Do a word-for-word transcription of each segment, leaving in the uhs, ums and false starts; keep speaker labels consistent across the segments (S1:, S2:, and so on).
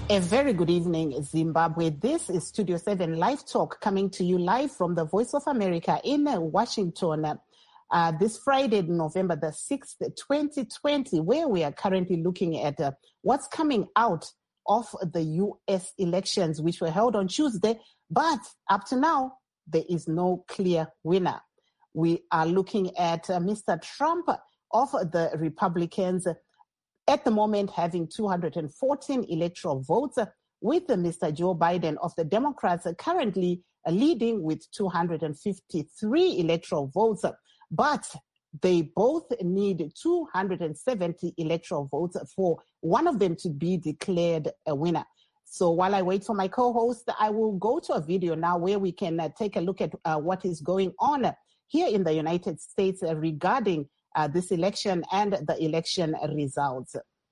S1: A very good evening, Zimbabwe. This is Studio seven Live Talk, coming to you live from the Voice of America in Washington uh, this Friday, November the sixth, twenty twenty, where we are currently looking at uh, what's coming out of the U S elections, which were held on Tuesday. But up to now, there is no clear winner. We are looking at uh, Mister Trump of the Republicans at the moment having two hundred fourteen electoral votes, with Mister Joe Biden of the Democrats currently leading with two hundred fifty-three electoral votes. But they both need two hundred seventy electoral votes for one of them to be declared a winner. So while I wait for my co-host, I will go to a video now where we can uh, take a look at uh, what is going on here in the United States uh, regarding uh, this election and the election results.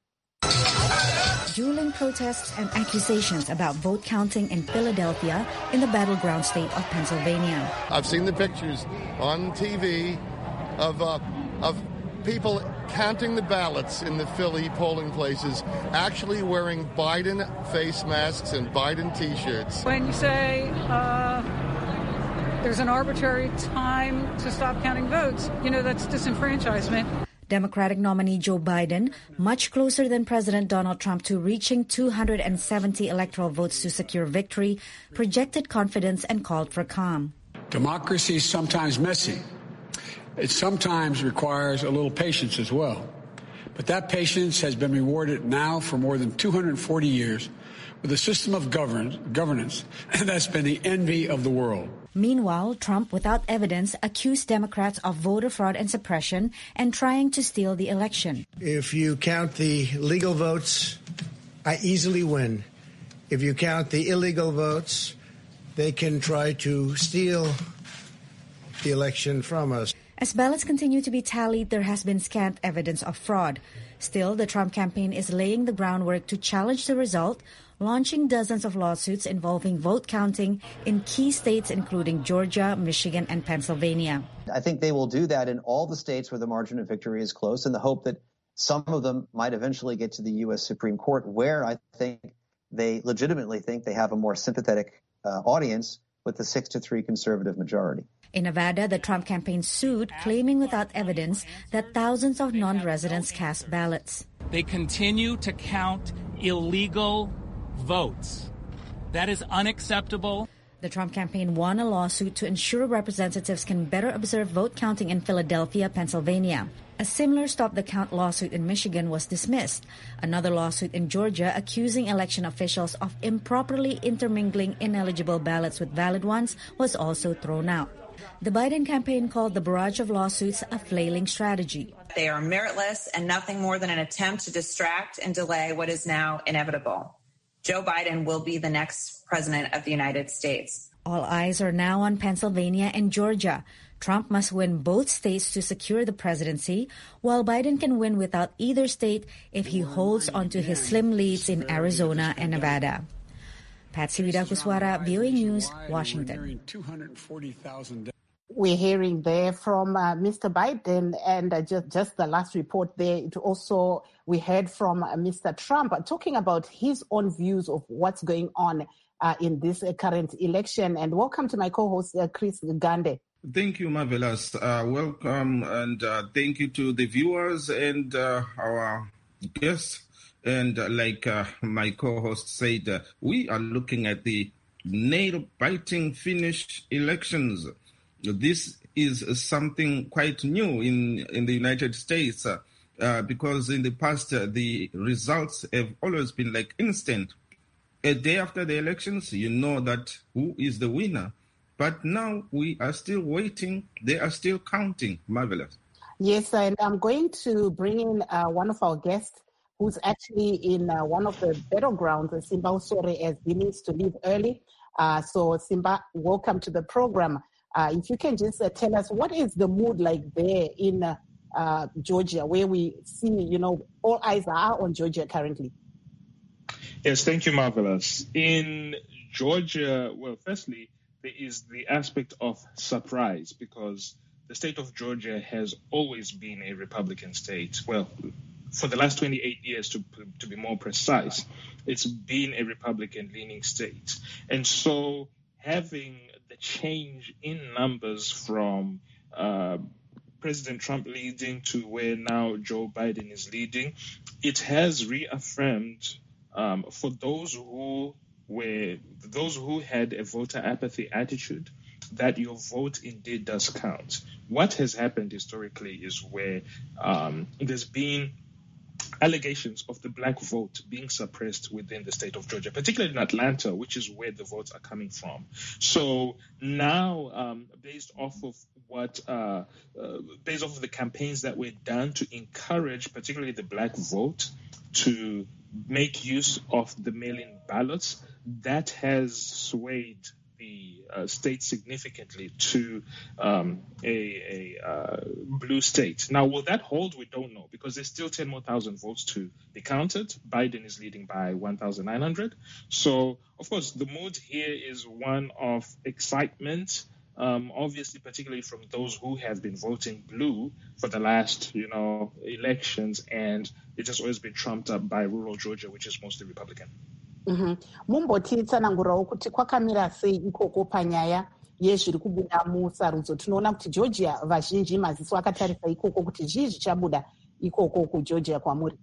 S2: Dueling protests and accusations about vote counting in Philadelphia in the battleground state of Pennsylvania.
S3: I've seen the pictures on T V of uh, of people counting the ballots in the Philly polling places, actually wearing Biden face masks and Biden T-shirts.
S4: When you say uh, there's an arbitrary time to stop counting votes, you know, that's disenfranchisement.
S2: Democratic nominee Joe Biden, much closer than President Donald Trump to reaching two hundred seventy electoral votes to secure victory, projected confidence and called for calm.
S5: Democracy is sometimes messy. It sometimes requires a little patience as well. But that patience has been rewarded now for more than two hundred forty years with a system of govern- governance that's been the envy of the world.
S2: Meanwhile, Trump, without evidence, accused Democrats of voter fraud and suppression and trying to steal the election.
S6: If you count the legal votes, I easily win. If you count the illegal votes, they can try to steal the election from us.
S2: As ballots continue to be tallied, there has been scant evidence of fraud. Still, the Trump campaign is laying the groundwork to challenge the result, launching dozens of lawsuits involving vote counting in key states including Georgia, Michigan, and Pennsylvania.
S7: I think they will do that in all the states where the margin of victory is close, in the hope that some of them might eventually get to the U S Supreme Court, where I think they legitimately think they have a more sympathetic uh, audience with the six to three conservative majority.
S2: In Nevada, the Trump campaign sued, claiming without evidence that thousands of non-residents cast ballots.
S8: They continue to count illegal votes. That is unacceptable.
S2: The Trump campaign won a lawsuit to ensure representatives can better observe vote counting in Philadelphia, Pennsylvania. A similar Stop the Count lawsuit in Michigan was dismissed. Another lawsuit in Georgia accusing election officials of improperly intermingling ineligible ballots with valid ones was also thrown out. The Biden campaign called the barrage of lawsuits a flailing strategy.
S9: They are meritless and nothing more than an attempt to distract and delay what is now inevitable. Joe Biden will be the next president of the United States.
S2: All eyes are now on Pennsylvania and Georgia. Trump must win both states to secure the presidency, while Biden can win without either state if he holds onto his slim leads in Arizona and Nevada. Patsy Widakuswara, V O A News, Washington.
S1: We're hearing there from uh, Mister Biden, and uh, just, just the last report there. It also, we heard from uh, Mister Trump uh, talking about his own views of what's going on uh, in this uh, current election. And welcome to my co-host, uh, Chris Gande.
S10: Thank you, Marvelous. Uh, welcome, and uh, thank you to the viewers and uh, our guests. And uh, like uh, my co-host said, uh, we are looking at the nail-biting finish elections. This is something quite new in, in the United States uh, uh, because in the past, uh, the results have always been like instant. A day after the elections, you know that who is the winner. But now we are still waiting. They are still counting. Marvelous.
S1: Yes, and I'm going to bring in uh, one of our guests who's actually in uh, one of the battlegrounds. Simba Usore, as he needs to leave early. Uh, so Simba, welcome to the program. Uh, if you can just uh, tell us, what is the mood like there in uh, uh, Georgia, where we see, you know, all eyes are on Georgia currently?
S11: Yes, thank you, Marvelous. In Georgia, well, firstly, there is the aspect of surprise because the state of Georgia has always been a Republican state. Well, for the last twenty-eight years, to to be more precise, it's been a Republican-leaning state. And so having the change in numbers from uh, President Trump leading to where now Joe Biden is leading, it has reaffirmed um, for those who were those who had a voter apathy attitude that your vote indeed does count. What has happened historically is where um, there's been allegations of the black vote being suppressed within the state of Georgia, particularly in Atlanta, which is where the votes are coming from. So now, um, based off of what, uh, uh, based off of the campaigns that were done to encourage particularly the black vote to make use of the mail-in ballots, that has swayed the uh, state significantly to um, a, a uh, blue state. Now, will that hold? We don't know, because there's still ten more thousand votes to be counted. Biden is leading by one thousand nine hundred. So, of course, the mood here is one of excitement, um, obviously, particularly from those who have been voting blue for the last, you know, elections, and it has always been trumped up by rural Georgia, which is mostly Republican.
S1: mumbotitsanangurirawo kuti kwakamira sei ikoko panyaya yezviri kubuda musarudzo. Tinoona kuti Georgia vazhinji maziso akatarisa ikoko kuti zvii zvichabuda ikoko kugeorgia kwamuri.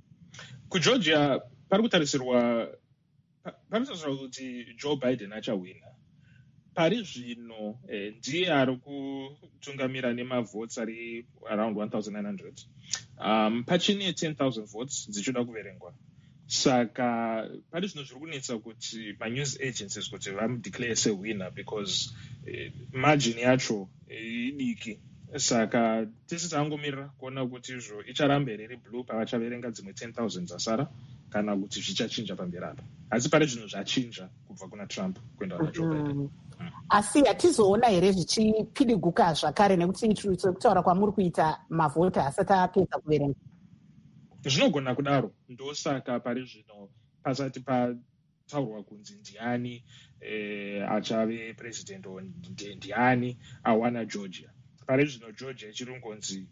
S11: kugeorgia pari kutarisirwa paritarisirwa kuti Joe Biden achawina. Pari zvino eh, ndiye ari kutungamira nemavhotes ari around one thousand nine hundred. Um, pachine ten thousand votes dzichida kuverengwa. Saka pari zvino zviri kunetsa kuti ma-news agencies kuti vamudeclare sewinner because eh, margin yacho eh, idiki. Saka tese tangomirira kuona kuti izvo icharamba here iri blue pavachaverenga dzimwe ten thousand dzasara kana kuti zvichachinja pamberi apa. Asi pari zvino zvachinja kubva kuna Trump kuenda kuna Joe Biden. Mm.
S1: Asi hatizoona here zvichipidiguka zvakare nekuti tiri kutaura kwamuri kuita mavhota asati apedza kuverenga.
S11: Zvinogona kudaro, ndosaka pari zvino pasati pataurwa kunzi ndiani eh, achave president ndiani awana Georgia. Pari zvino Georgia ichiri ngonzi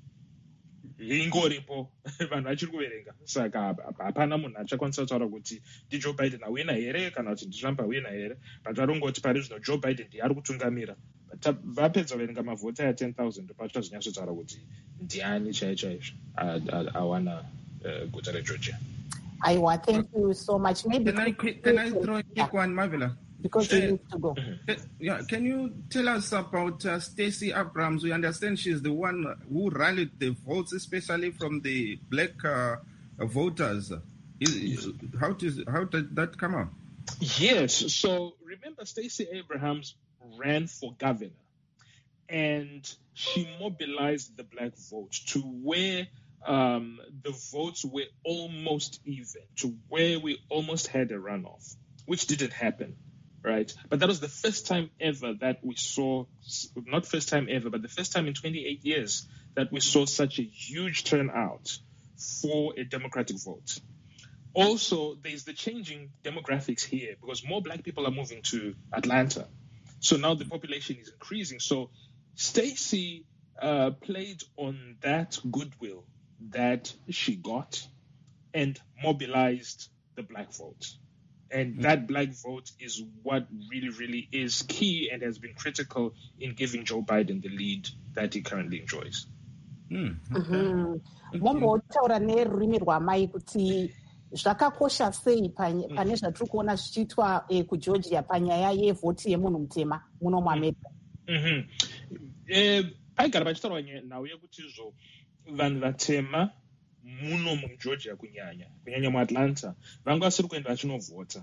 S11: ingoripo vanhu vachiri kuverenga. Saka hapana munhu achakwanisa kutaura kuti ndiJoe Biden awina here kana kuti ndiTrump awina here. But varongoti pari zvino Joe Biden ndiye ari kutungamira. Vapedza kuverenga mavhota ya ten thousand pachazvinyatsotaura kuti ndiani chaiye chaizvo awana guta reGeorgia.
S1: Aiwa, thank you so much. Maybe
S10: can I, can I throw a quick one, Marvela?
S1: Because we need to go.
S10: Yeah, can you tell us about uh, Stacey Abrams? We understand she's the one who rallied the votes, especially from the black uh, voters. Is, how, does, how did that come up?
S11: Yes. So remember, Stacey Abrams ran for governor, and she mobilized the black vote to where um, the votes were almost even, to where we almost had a runoff, which didn't happen. Right. But that was the first time ever that we saw, not first time ever, but the first time in twenty-eight years that we saw such a huge turnout for a Democratic vote. Also, there's the changing demographics here because more black people are moving to Atlanta. So now the population is increasing. So Stacey uh, played on that goodwill that she got and mobilized the black vote. And that black vote is what really, really is key and has been critical in giving Joe Biden the lead that he currently enjoys.
S1: Mombotaura nerurimi rwamai kuti zvakakosha sei pane zvatiri kuona zvichiitwa kuGeorgia panyaya yevhoti yemunhu mutema muno muAmerica.
S11: Paigara pachitaurwa nhau yekuti izvo vanhu vatema muno muGeorgia kunyanya kunyanya muAtlanta vanga vasiri kuenda vachinovhota.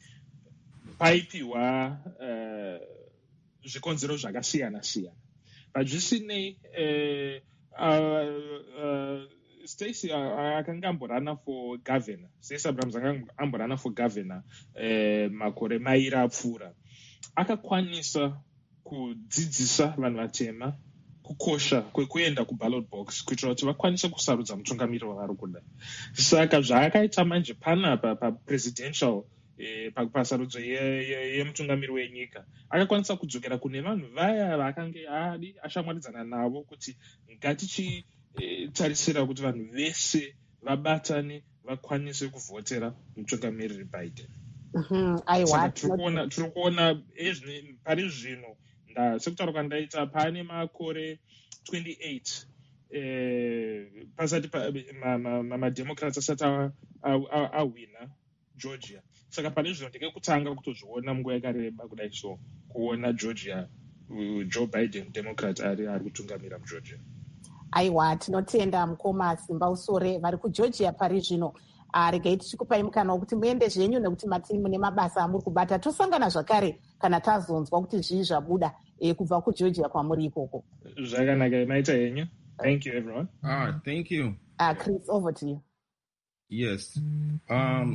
S11: Paipiwa uh, zvikonzero zvakasiyana siyana. But zvisinei uh, uh, uh, Stacey akanga amborana for governor. Stacey Abrams akanga amborana for governor uh, makore mairi apfuura. Akakwanisa kudzidzisa vanhu vatema kukosha kwekuenda kuballot box kuitira kuti vakwanise kusarudza mutungamiri wavari kuda. Saka zvaakaita manje panapa papresidential eh, pasarudzo yemutungamiri wenyika akakwanisa kudzokera kune vanhu vaya vakange adi ashamwaridzana navo kuti ngatichitarisira eh, kuti vanhu vese vabatane vakwanise kuvhotera mutungamiriri Biden.
S1: Aiwa
S11: tiri kuona pari zvino sekutaura kwandaita pane makore twenty-eight pasati mademocrats asati awina Georgia. Saka pane zvino ndingekutanga kutozviona munguva yakareba kudai so kuona Georgia Joe Biden Democrat ari ari kutungamira muGeorgia.
S1: Aiwa tinotenda mukoma Simba Usore vari kuGeorgia pari zvino. Regai tichikupai mukana wekuti muende zvenyu nekuti matiri mune mabasa amuri kubata. Tosangana zvakare kana tazonzwa kuti zvii zvabuda kubva kuGeorgia kwamuri ikoko.
S11: Zvakanaka maita henyu. Thank you everyone.
S10: Ah, thank you.
S1: Uh, Chris, over to you.
S10: Yes. Um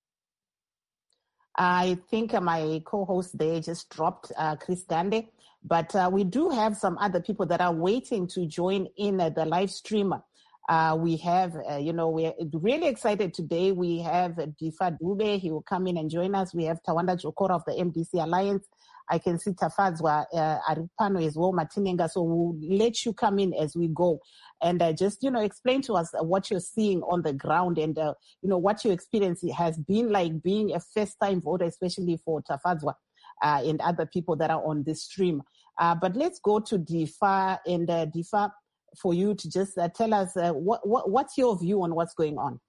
S1: I think my co-host there just dropped, uh, Chris Dande, but uh, we do have some other people that are waiting to join in uh, the live stream. Uh, we have, uh, you know, we're really excited today. We have Difa Dube. He will come in and join us. We have Tawanda Jokora of the M D C Alliance. I can see Tafadzwa uh, Aripano as well, Martinenga. So we'll let you come in as we go and uh, just, you know, explain to us what you're seeing on the ground and, uh, you know, what your experience has been like being a first-time voter, especially for Tafadzwa uh, and other people that are on this stream. Uh, but let's go to Difa and uh, Difa, for you to just uh, tell us uh, what, what what's your view on what's going on?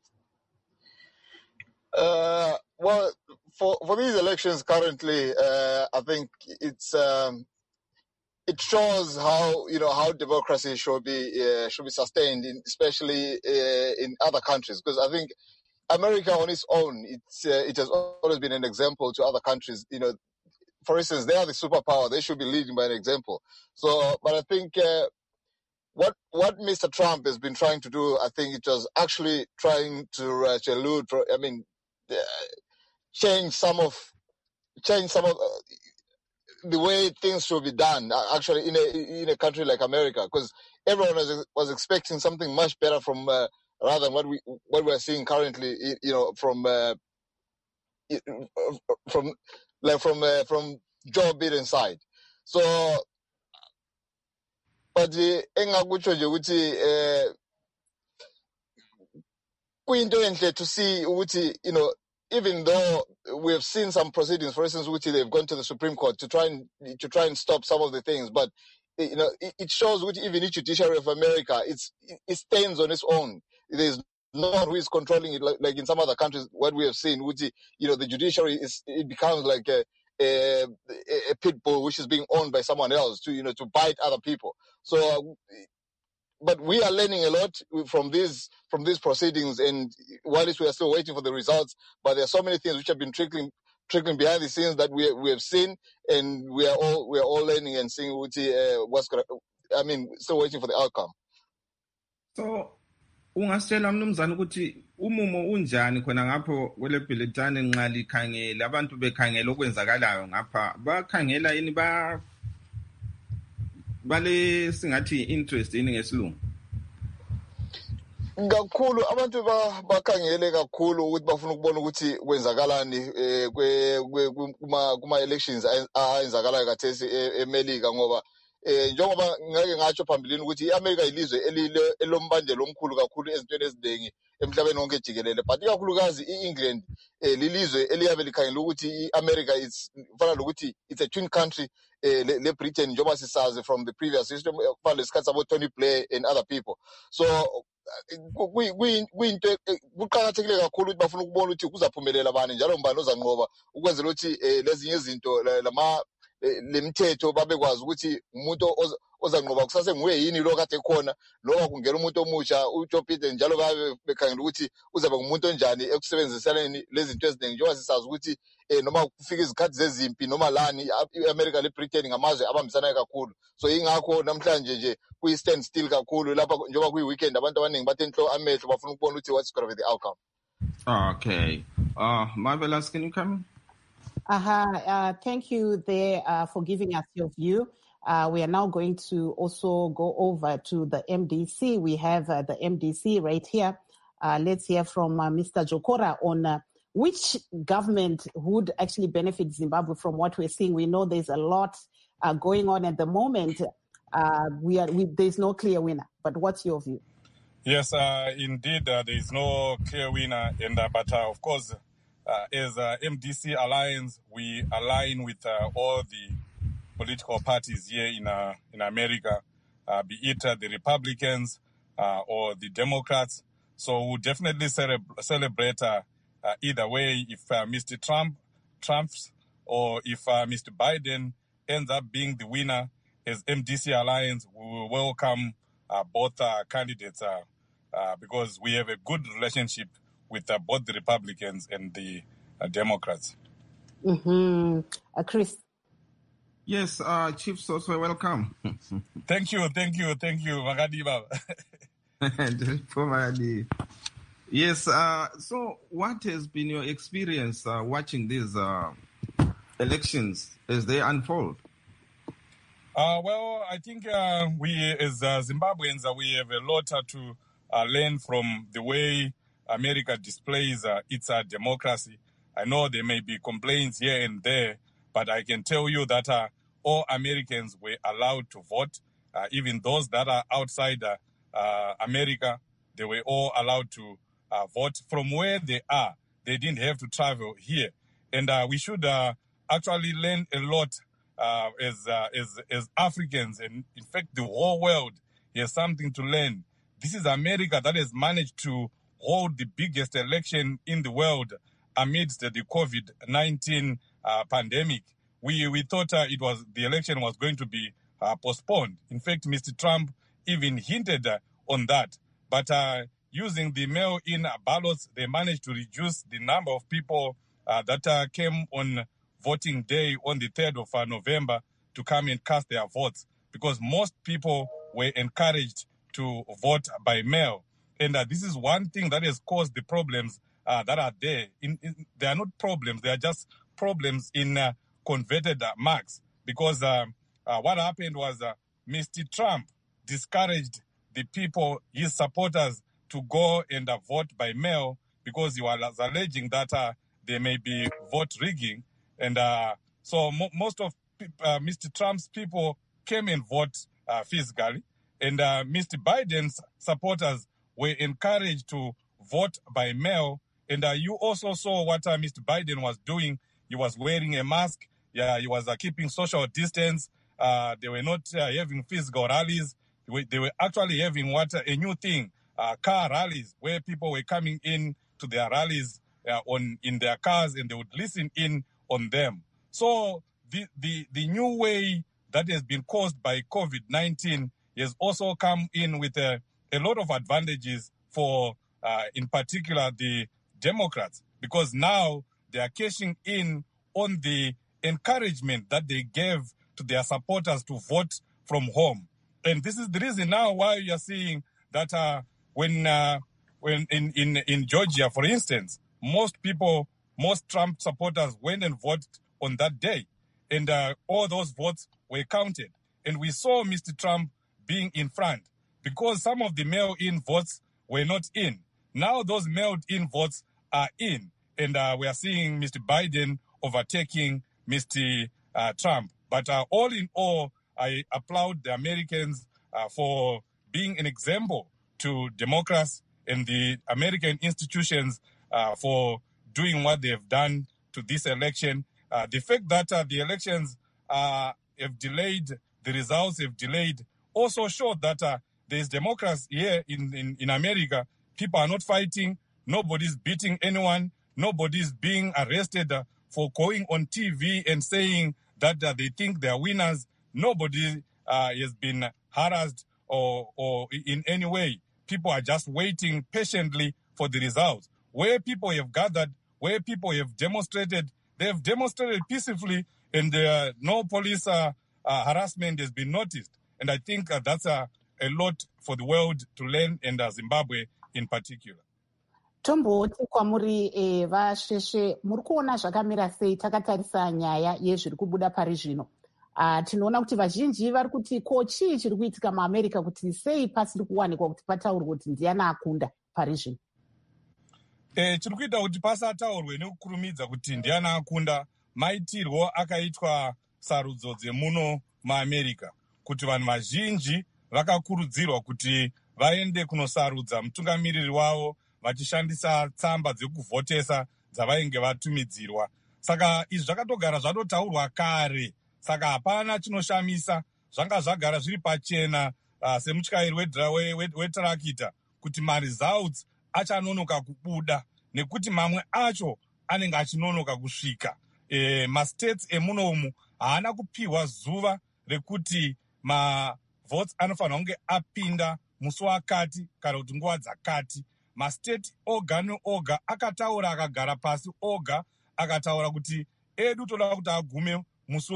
S12: Uh, well, for for these elections currently, uh, I think it's um, it shows how you know how democracy should be uh, should be sustained, in, especially uh, in other countries. Because I think America on its own, it's uh, it has always been an example to other countries. You know, for instance, they are the superpower; they should be leading by an example. So, but I think. Uh, What what Mister Trump has been trying to do, I think it was actually trying to, uh, to elude, I mean, uh, change some of change some of uh, the way things should be done. Uh, actually, in a in a country like America, because everyone was was expecting something much better from uh, rather than what we what we are seeing currently. You know, from uh, from like from uh, from Joe Biden's side. So. But engakutsho nje ukuthi eh kuyinto enhle to see ukuthi you know even though we have seen some proceedings, for instance, which they've gone to the Supreme Court to try and to try and stop some of the things, but you know it, it shows which even the judiciary of America it's it stands on its own. There's no one who is controlling it like, like in some other countries. What we have seen, which you know the judiciary is it becomes like a A, a pit bull which is being owned by someone else to you know to bite other people. So, but we are learning a lot from these from these proceedings, and while we are still waiting for the results, but there are so many things which have been trickling trickling behind the scenes that we we have seen, and we are all we are all learning and seeing what uh, what's gonna. I mean, still waiting for the outcome.
S10: So. Ungasitshela mnumzana ukuthi umumo unjani khona ngapho kwele bhilidane nqali khangela abantu bekhangela okwenzakalayo ngapha bakhangela yini ba bale singathi interest yini ngesilungu
S12: kakhulu abantu bakhangele kakhulu ukuthi bafuna ukubona ukuthi kwenzakalani kuma kuma elections ayenzakalayo kathesi eMelika ngoba eh njengoba ngeke ngatsho phambilini ukuthi iAmerica ilizwe elombandela omkhulu kakhulu ezintweni eziningi emhlabeni wonke jikelele but ikakhulukazi iEngland lilizwe eliyabe likhangela ukuthi iAmerica is fana lokuthi it's a twin country le Britain njengoba sisazi from the previous system fana lesikhathi sabo Tony Blair and other people. So kuyinto kuqhakathekile kakhulu ukuthi bafuna ukubona ukuthi kuzaphumelela bani njalo mbani ozanqoba ukwenzela ukuthi lezinye izinto lama lemthetho babekwazi ukuthi umuntu ozanqoba kusase nguye yini lo kade khona noma kungena umuntu omusha uJoe Biden njalo babe bekhangela ukuthi uzabe ngumuntu onjani ekusebenzisaneni lezi zinto eziningi njengoba sisazi ukuthi noma kufika izikhathi zezimpi noma lani iAmerica leBritain ngamazwe abambisanayo kakhulu. So ingakho namhlanje nje kuyi stand still kakhulu lapha njengoba kuyi weekend abantu abaningi bathe inhlo amehlo bafuna ukubona ukuthi what's going to be the outcome.
S10: Okay. Uh Marvelous, can you come?
S1: Uh-huh. Uh, thank you there uh, for giving us your view. Uh, we are now going to also go over to the M D C. We have uh, the M D C right here. Uh, let's hear from uh, Mister Jokora on uh, which government would actually benefit Zimbabwe from what we're seeing. We know there's a lot uh, going on at the moment. Uh, we are we, there's no clear winner. But what's your view?
S13: Yes, uh, indeed, uh, there is no clear winner. And, uh, but, uh, of course, uh, as uh, M D C Alliance, we align with uh, all the political parties here in uh, in America, uh, be it uh, the Republicans uh, or the Democrats. So we'll definitely celeb- celebrate uh, uh, either way if uh, Mister Trump trumps or if uh, Mister Biden ends up being the winner. As M D C Alliance, we will welcome uh, both uh, candidates uh, uh, because we have a good relationship with uh, both the Republicans and the uh, Democrats.
S1: Mm-hmm. Uh, Chris.
S10: Yes, uh, Chief Soswe, welcome.
S13: Thank you, thank you, thank you, Magadi Baba.
S10: Yes, uh, so what has been your experience uh, watching these uh, elections as they unfold?
S13: Uh, well, I think uh, we as uh, Zimbabweans, uh, we have a lot uh, to uh, learn from the way America displays uh, its uh, democracy. I know there may be complaints here and there, but I can tell you that uh, all Americans were allowed to vote. Uh, even those that are outside uh, uh, America, they were all allowed to uh, vote from where they are. They didn't have to travel here. And uh, we should uh, actually learn a lot uh, as, uh, as, as Africans. And in fact, the whole world has something to learn. This is America that has managed to hold the biggest election in the world amidst the COVID nineteen uh, pandemic. We we thought uh, it was the election was going to be uh, postponed. In fact, Mister Trump even hinted uh, on that. But uh, using the mail-in ballots, they managed to reduce the number of people uh, that uh, came on voting day on the third of uh, November to come and cast their votes, because most people were encouraged to vote by mail. And uh, this is one thing that has caused the problems uh, that are there. In, in, they are not problems, they are just problems in uh, converted uh, marks. Because uh, uh, what happened was uh, Mister Trump discouraged the people, his supporters, to go and uh, vote by mail because he was alleging that uh, there may be vote rigging. And uh, so mo- most of uh, Mister Trump's people came and voted uh, physically. And uh, Mister Biden's supporters were encouraged to vote by mail. And uh, you also saw what uh, Mister Biden was doing. He was wearing a mask. Yeah, he was uh, keeping social distance. Uh, they were not uh, having physical rallies. They were, they were actually having what uh, a new thing, uh, car rallies, where people were coming in to their rallies uh, on in their cars, and they would listen in on them. So the the, the new way that has been caused by COVID nineteen has also come in with a, a lot of advantages for, uh, in particular, the Democrats, because now they are cashing in on the encouragement that they gave to their supporters to vote from home. And this is the reason now why you are seeing that uh, when uh, when in, in, in Georgia, for instance, most people, most Trump supporters went and voted on that day. And uh, all those votes were counted. And we saw Mister Trump being in front because some of the mail-in votes were not in. Now those mailed-in votes are in. And uh, we are seeing Mister Biden overtaking Mister Uh, Trump. But uh, all in all, I applaud the Americans uh, for being an example to Democrats and the American institutions uh, for doing what they have done to this election. Uh, the fact that uh, the elections uh, have delayed, the results have delayed, also showed that uh, there's Democrats here in, in, in America. People are not fighting. Nobody's beating anyone. Nobody's being arrested uh, for going on T V and saying that uh, they think they're winners. Nobody uh, has been harassed or, or in any way. People are just waiting patiently for the results. Where people have gathered, where people have demonstrated, they have demonstrated peacefully, and uh, no police uh, uh, harassment has been noticed. And I think uh, that's uh, a lot for the world to learn, and uh, Zimbabwe in particular.
S1: Tomboti kwamuri eh, vasheshe muri kuona zvakamira sei takatarisa nyaya yezviri kubuda pari zvino. Uh, tinoona kuti vazhinji vari kuti ko chii chiri kuitika muamerica kuti sei pasiri kuwanikwa kuti pataurwe kuti ndiani akunda pari zvino.
S13: Eh, chiri kuita kuti pasataurwe nekukurumidza kuti ndiani akunda, maitirwo akaitwa sarudzo dzemuno muamerica kuti vanhu vazhinji vakakurudzirwa kuti vaende kunosarudza mutungamiriri wavo vachishandisa tsamba dzekuvhotesa dzavainge vatumidzirwa. Saka izvi zvakatogara zvatotaurwa kare, saka hapana chinoshamisa. Zvanga zvagara zviri pachena uh, semutyairi wetarakita kuti maresults achanonoka kubuda, nekuti mamwe acho anenge achinonoka kusvika. E, mastates emunomu haana kupiwa zuva rekuti mavotes anofanira kunge apinda musi wakati kana kuti nguva dzakati. Mastate oga neoga akataura, akagara pasi oga akataura kuti edu toda kuti agume musi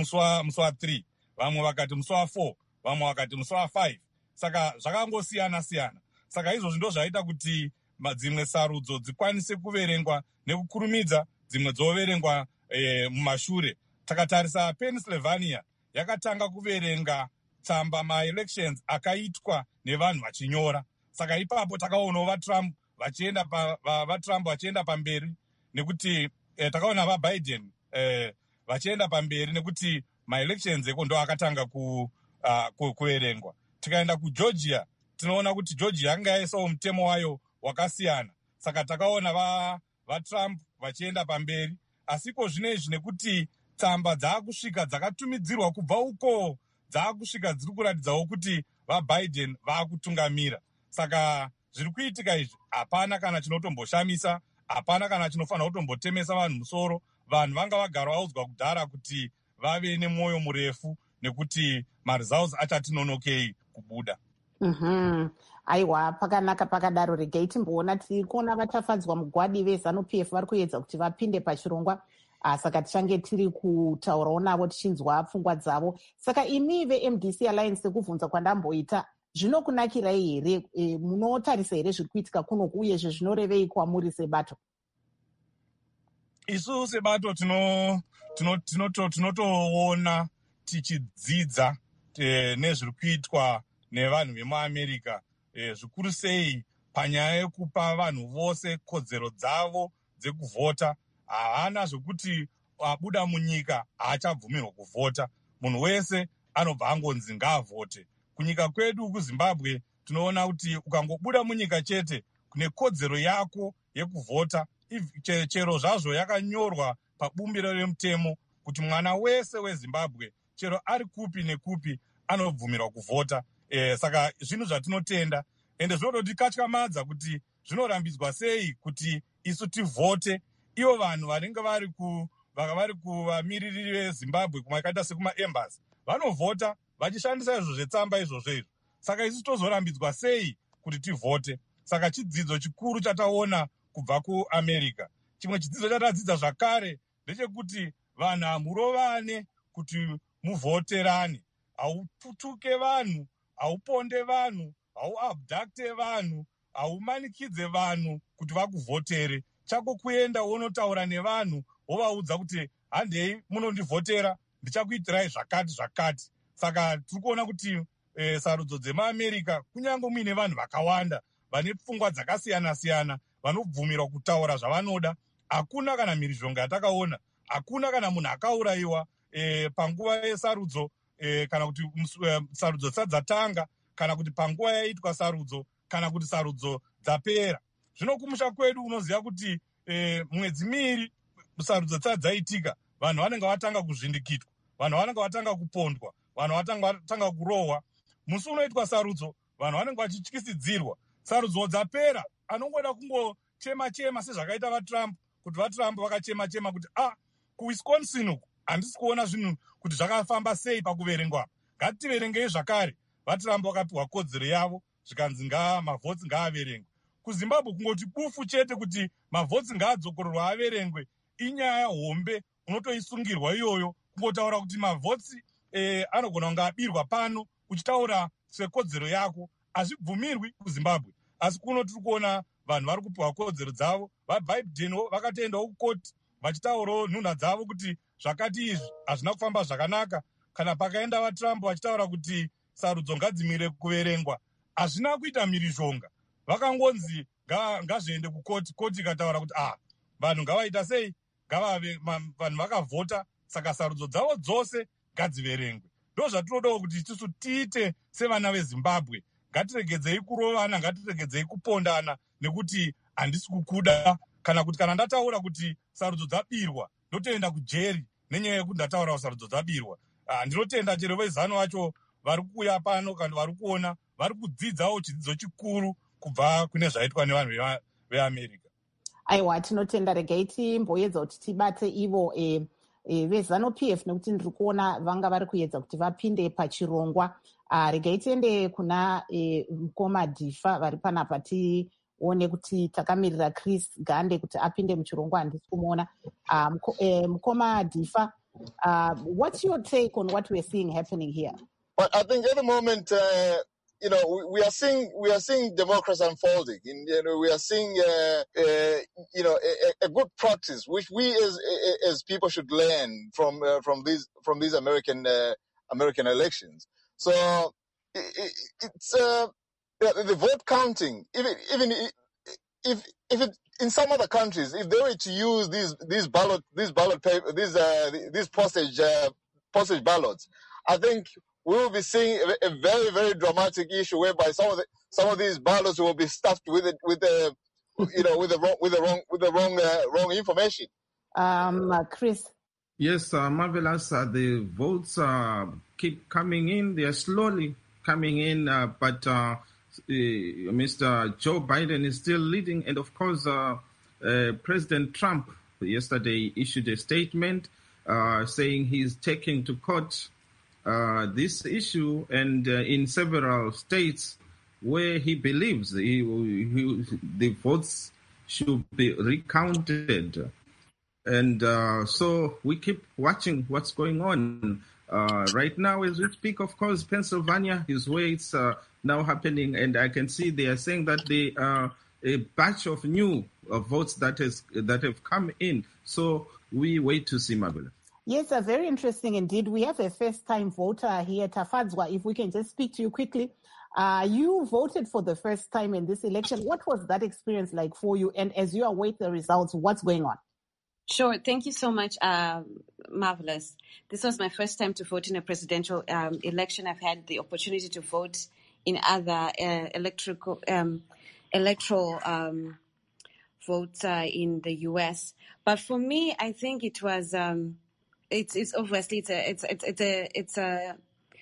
S13: wa three, vamwe vakati musi wa four, vamwe vakati musi wa five. Saka zvakangosiyana siyana. Saka izvozvi ndo zvaita kuti dzimwe sarudzo dzikwanise kuverengwa nekukurumidza, dzimwe dzoverengwa e, mumashure. Takatarisa Pennsylvania yakatanga kuverenga tsamba ma-elections akaitwa nevanhu vachinyora. Saka ipapo takaona vaTrump vachienda pa vaTrump vachienda pamberi nekuti eh, takaona vaBiden eh, vachienda pamberi nekuti ma-elections eko ndo akatanga ku, uh, ku, kuverengwa. Tikaenda kuGeorgia tinoona kuti Georgia yanga yaisawo mutemo wayo wakasiyana. Saka takaona va vaTrump vachienda pamberi, asiko zvinezvi nekuti tsamba dzaakusvika dzakatumidzirwa kubva uko dzaakusvika dziri kuratidzawo kuti vaBiden vaakutungamira. Saka zviri kuitika izvi hapana kana chinotomboshamisa, hapana kana chinofanira kutombotemesa vanhu musoro. Vanhu vanga vagara vaudzwa kudhara kuti vave nemwoyo murefu nekuti maresults achatinonokei kubuda.
S1: Mhm. Aiwa, pakanaka pakadaro. Regai timboona tiri kuona vatafadzwa mugwadi veZANU-P F vari kuedza kuti vapinde pachirongwa. Ah, saka tichange tiri kutaurawo navo tichinzwa pfungwa dzavo. Saka imi veM D C Alliance sekubvunza kwandamboita, zvinokunakirai here? E, munotarisa here zviri kuitika kunoku uyezve zvinorevei kwamuri sebato?
S13: Isu sebato tino tinotoona tino, tino tichidzidza e, nezviri kuitwa nevanhu vemuAmerica, e, zvikuru sei panyaya yekupa vanhu vose kodzero dzavo dzekuvhota. Haana zvekuti abuda munyika haachabvumirwa kuvhota. Munhu wese anobva angonzi ngaavhote. Kunyika kwedu kuZimbabwe tinoona kuti ukangobuda munyika chete kune kodzero yako yekuvhota, chero zvazvo yakanyorwa pabumbiro remutemo kuti mwana wese weZimbabwe chero ari kupi nekupi anobvumirwa kuvhota. E, saka zvinhu zvatinotenda ende zvinototikatyamadza kuti zvinorambidzwa sei kuti isu tivhote, ivo vanhu vanenge vari ku vari kuvamiriri veZimbabwe kumakaita sekumaembassy vanovhota vachishandisa izvo zvetsamba izvozvo izvo. Saka isu tozorambidzwa sei kuti tivhote? Saka chidzidzo chikuru chataona kubva kuAmerica. Chimwe chidzidzo chatadzidza zvakare ndechekuti vanhu hamurovane kuti muvhoterane. Hautuke vanhu, hauponde vanhu, hauabducte vanhu, haumanikidze vanhu kuti vakuvhotere. Chako kuenda wonotaura nevanhu wovaudza kuti handei munondivhotera, ndichakuitirai zvakati zvakati. Saka tiri kuona kuti e, sarudzo dzemuAmerica kunyange muine vanhu vakawanda vane pfungwa dzakasiyana siyana vanobvumirwa kutaura zvavanoda. Hakuna kana mhirizhonga yatakaona, hakuna kana munhu akaurayiwa e, panguva yesarudzo e, kana kuti e, sarudzo dzisati dzatanga, kana kuti panguva yaitwa sarudzo, kana kuti sarudzo dzapera. Zvino kumusha kwedu unoziva kuti e, mwedzi miiri sarudzo dzisati dzaitika, vanhu vanenge vatanga kuzvindikitwa, vanhu vanenge vatanga kupondwa, vanhu vanenge vatanga kurohwa. Musi unoitwa sarudzo vanhu vanenge vachityisidzirwa. Sarudzo dzapera anongoda kungochema chema sezvakaita vaTrump, kuti vaTrump vakachema chema kuti ah, kuWisconsin uku handisi kuona zvinhu kuti zvakafamba sei pakuverengwa. Ngativerengei zvakare. VaTrump vakapiwa kodzero yavo zvikanzi ngaa mavhotsi ngaaverengwe. KuZimbabwe kungoti bufu chete kuti mavhotsi ngaadzokorerwa averengwe inyaya hombe unotoisungirwa iyoyo, kungotaura kuti mavhotsi eh, anogona kunge abirwa pano uchitaura sekodzero yako. Hazvibvumirwi kuZimbabwe. Asi kuno tiri kuona vanhu vari kupiwa kodzero dzavo. VaBiden vakatoendawo kukoti vachitaurawo nhunha dzavo kuti zvakati izvi hazvina kufamba zvakanaka. Kana pakaenda vaTrump vachitaura kuti sarudzo ngadzimire kuverengwa, hazvina kuita mhirizhonga. Vakangonzi ngazviende kukoti, koti ikataura kuti ah, vanhu ngavaita sei, ngavave vanhu vakavhota, saka sarudzo dzavo dzose ngadziverengwe. Ndo zvatinodawo kuti isusu tiite sevana veZimbabwe. ngatiregedzei kurovana, ngatiregedzei kupondana nekuti handisi kukuda, kana kuti kana ndataura kuti sarudzo dzabirwa ndotoenda kujeri nenyaya yekuti ndataura kuti sarudzo dzabirwa. Uh, ndinotenda chero vezano vacho vari kuuya pano kana vari kuona vari kudzidzawo chidzidzo chikuru kubva kune zvaitwa nevanhu veAmerica.
S1: Aiwa, tinotenda. Regai timboedza kuti tibate ivo eh, eh, vezano P F nekuti ndiri kuona vanga vari kuedza kuti vapinde pachirongwa. Uh, regai tiende kuna eh, mukoma Dhifa vari panapa tione kuti takamirira Chris Gande kuti apinde muchirongwa, handisi kumuona. Uh, mko, eh, mukoma Dhifa, uh, what's your take on what we're seeing happening here?
S12: But I think at the moment, uh, you know, we, we are seeing we are seeing democracy unfolding. In, you know, we are seeing, uh, uh, you know, a, a good practice which we as as people should learn from uh, from these from these American uh, American elections. So it, it, it's uh, the vote counting. Even even if if it, in some other countries, if they were to use these these ballot these ballot paper these uh, these postage uh, postage ballots, I think we will be seeing a, a very, very dramatic issue whereby some of the, some of these ballots will be stuffed with it, with the, you know, with the wrong, with the wrong, with the wrong, uh, wrong information.
S1: Um, uh, Chris.
S10: Yes, uh, marvelous. Uh, the votes uh, keep coming in. They are slowly coming in, uh, but uh, uh, Mister Joe Biden is still leading, and of course, uh, uh, President Trump yesterday issued a statement uh, saying he's taking to court Uh, this issue, and uh, in several states where he believes he, he, the votes should be recounted. And uh, so we keep watching what's going on. Uh, right now, as we speak, of course, Pennsylvania is where it's uh, now happening, and I can see they are saying that they are a batch of new uh, votes that has that have come in. So we wait to see, Mabula.
S1: Yes, uh, very interesting indeed. We have a first-time voter here, Tafadzwa. If we can just speak to you quickly. Uh, you voted for the first time in this election. What was that experience like for you? And as you await the results, what's going on?
S14: Sure. Thank you so much, um, Marvelous. This was my first time to vote in a presidential um, election. I've had the opportunity to vote in other uh, electrical, um, electoral um, votes uh, in the U S. But for me, I think it was... Um, It's, it's obviously it's a it's it's it's a it's a.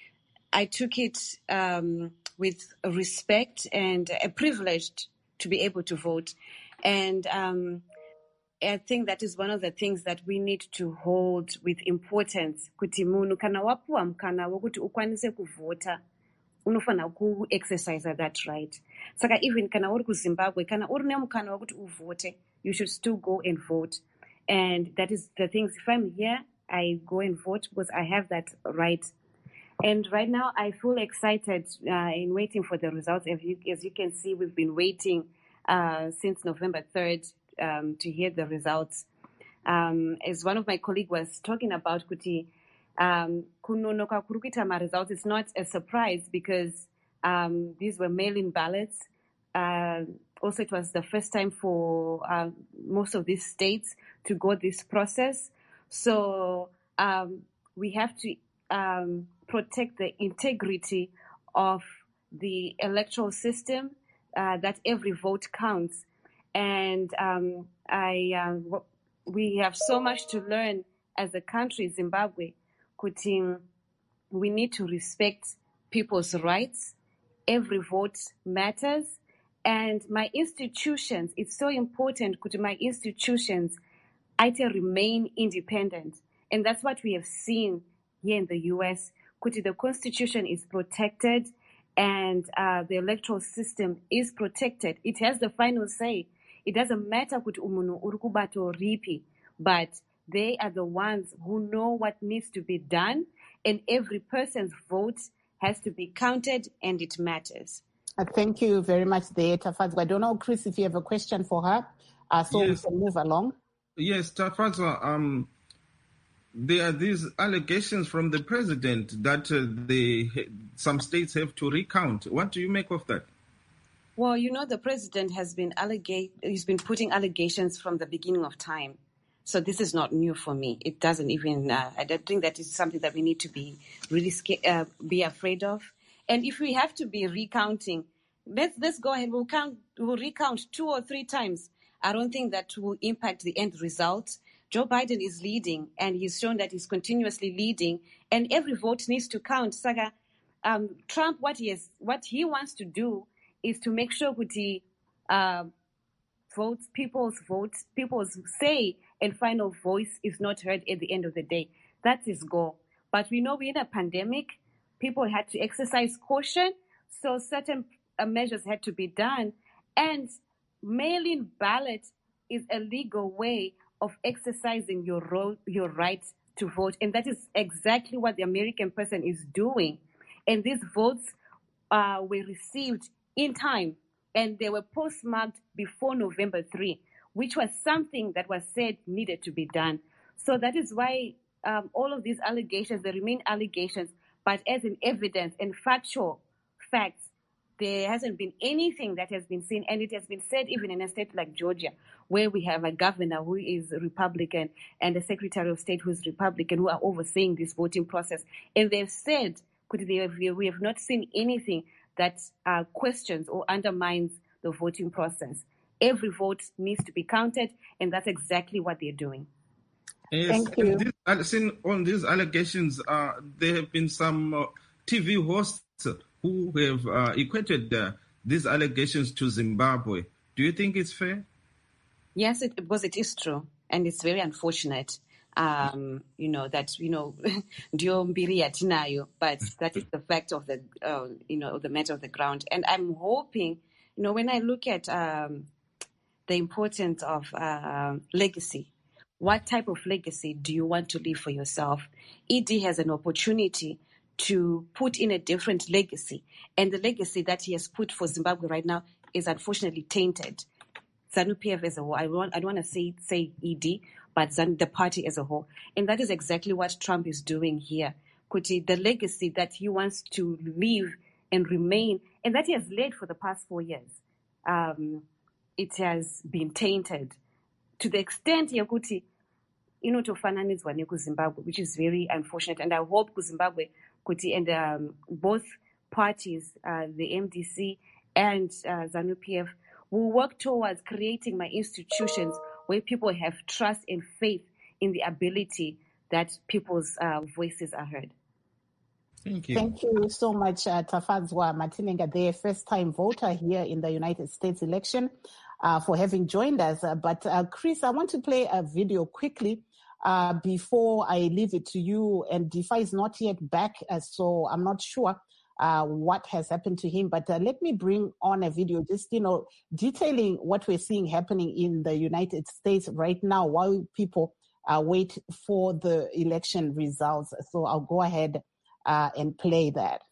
S14: I took it um, with respect and a privilege to be able to vote, and um, I think that is one of the things that we need to hold with importance. Kuti munhu kana wapuwa mukana wokuti ukwanise kuvota, unofana ku exercise that right. Saka even kana uri ku Zimbabwe, kana uri nemukana wokuti uvote, you should still go and vote, and that is the things. If I'm here, I go and vote because I have that right. And right now, I feel excited uh, in waiting for the results. As you, as you can see, we've been waiting uh, since November third um, to hear the results. Um, as one of my colleagues was talking about, Kuti, um, kunonoka kurukuita ma results is not a surprise because um, these were mail-in ballots. Uh, also, it was the first time for uh, most of these states to go this process. So um, we have to um, protect the integrity of the electoral system, uh, that every vote counts. And um, I, uh, we have so much to learn as a country, Zimbabwe. We need to respect people's rights. Every vote matters. And my institutions, it's so important, my institutions, I remain independent. And that's what we have seen here in the U S. Kuti, the Constitution is protected and uh, the electoral system is protected. It has the final say. It doesn't matter kuti umunu urukubato ripi, but they are the ones who know what needs to be done, and every person's vote has to be counted, and it matters.
S1: Uh, thank you very much there, Tafadzwa. I don't know, Chris, if you have a question for her, uh, so yes. We can move along.
S10: Yes, Tafadzwa, um, there are these allegations from the president that uh, they, some states have to recount. What do you make of that?
S14: Well, you know, the president has been allegate, he's been putting allegations from the beginning of time. So this is not new for me. It doesn't even, uh, I don't think that is something that we need to be really scared, uh, be afraid of. And if we have to be recounting, let's let's go ahead. We'll count. We'll recount two or three times. I don't think that will impact the end result. Joe Biden is leading, and he's shown that he's continuously leading, and every vote needs to count. Saga, um, Trump, what he is, what he wants to do is to make sure that he uh, votes, people's votes, people's say and final voice is not heard at the end of the day. That's his goal. But we know we're in a pandemic. People had to exercise caution, so certain uh, measures had to be done, and mail-in ballot is a legal way of exercising your ro- your right to vote. And that is exactly what the American person is doing. And these votes uh, were received in time, and they were postmarked before November third, which was something that was said needed to be done. So that is why um, all of these allegations, they remain allegations, but as in evidence and factual facts, there hasn't been anything that has been seen, and it has been said even in a state like Georgia, where we have a governor who is Republican and a Secretary of State who is Republican, who are overseeing this voting process. And they've said, could they have, we have not seen anything that uh, questions or undermines the voting process. Every vote needs to be counted, and that's exactly what they're doing.
S10: Yes,
S1: Thank you.
S10: This, on these allegations, uh, there have been some uh, T V hosts who have uh, equated uh, these allegations to Zimbabwe. Do you think it's fair?
S14: Yes, it was. It is true, and it's very unfortunate. Um, you know that you know, ndio mbiri yatinayo, but that is the fact of the uh, you know the matter of the ground. And I'm hoping, you know, when I look at um, the importance of uh, legacy, what type of legacy do you want to leave for yourself? E D has an opportunity to put in a different legacy. And the legacy that he has put for Zimbabwe right now is unfortunately tainted. ZANU-P F as a whole, I don't, I don't want to say, say E D, but ZANU, the party as a whole. And that is exactly what Trump is doing here. Kuti, the legacy that he wants to leave and remain, and that he has led for the past four years, um, it has been tainted to the extent, Yakuti, you know, to fananizwa neku Zimbabwe, which is very unfortunate. And I hope Zimbabwe Kuti and um, both parties, uh, the M D C and uh, ZANU-P F, will work towards creating my institutions where people have trust and faith in the ability that people's uh, voices are heard.
S10: Thank you.
S1: Thank you so much, uh, Tafadzwa Matinenga, the first-time voter here in the United States election, uh, for having joined us. Uh, but uh, Chris, I want to play a video quickly uh, before I leave it to you. And DeFi is not yet back, uh, so I'm not sure uh, what has happened to him. But uh, let me bring on a video just, you know, detailing what we're seeing happening in the United States right now while people uh, wait for the election results. So I'll go ahead Uh, and play that.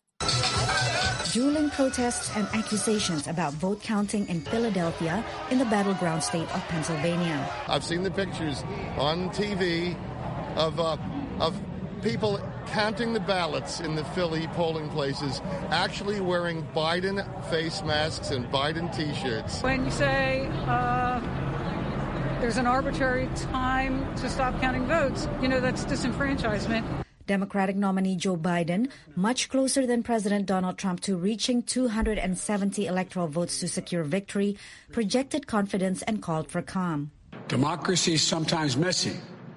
S2: Dueling protests and accusations about vote counting in Philadelphia in the battleground state of Pennsylvania.
S3: I've seen the pictures on T V of uh, of people counting the ballots in the Philly polling places, actually wearing Biden face masks and Biden T-shirts.
S4: When you say uh, there's an arbitrary time to stop counting votes, you know, that's disenfranchisement.
S2: Democratic nominee Joe Biden, much closer than President Donald Trump to reaching two hundred seventy electoral votes to secure victory, projected confidence and called for calm.
S5: Democracy is sometimes messy.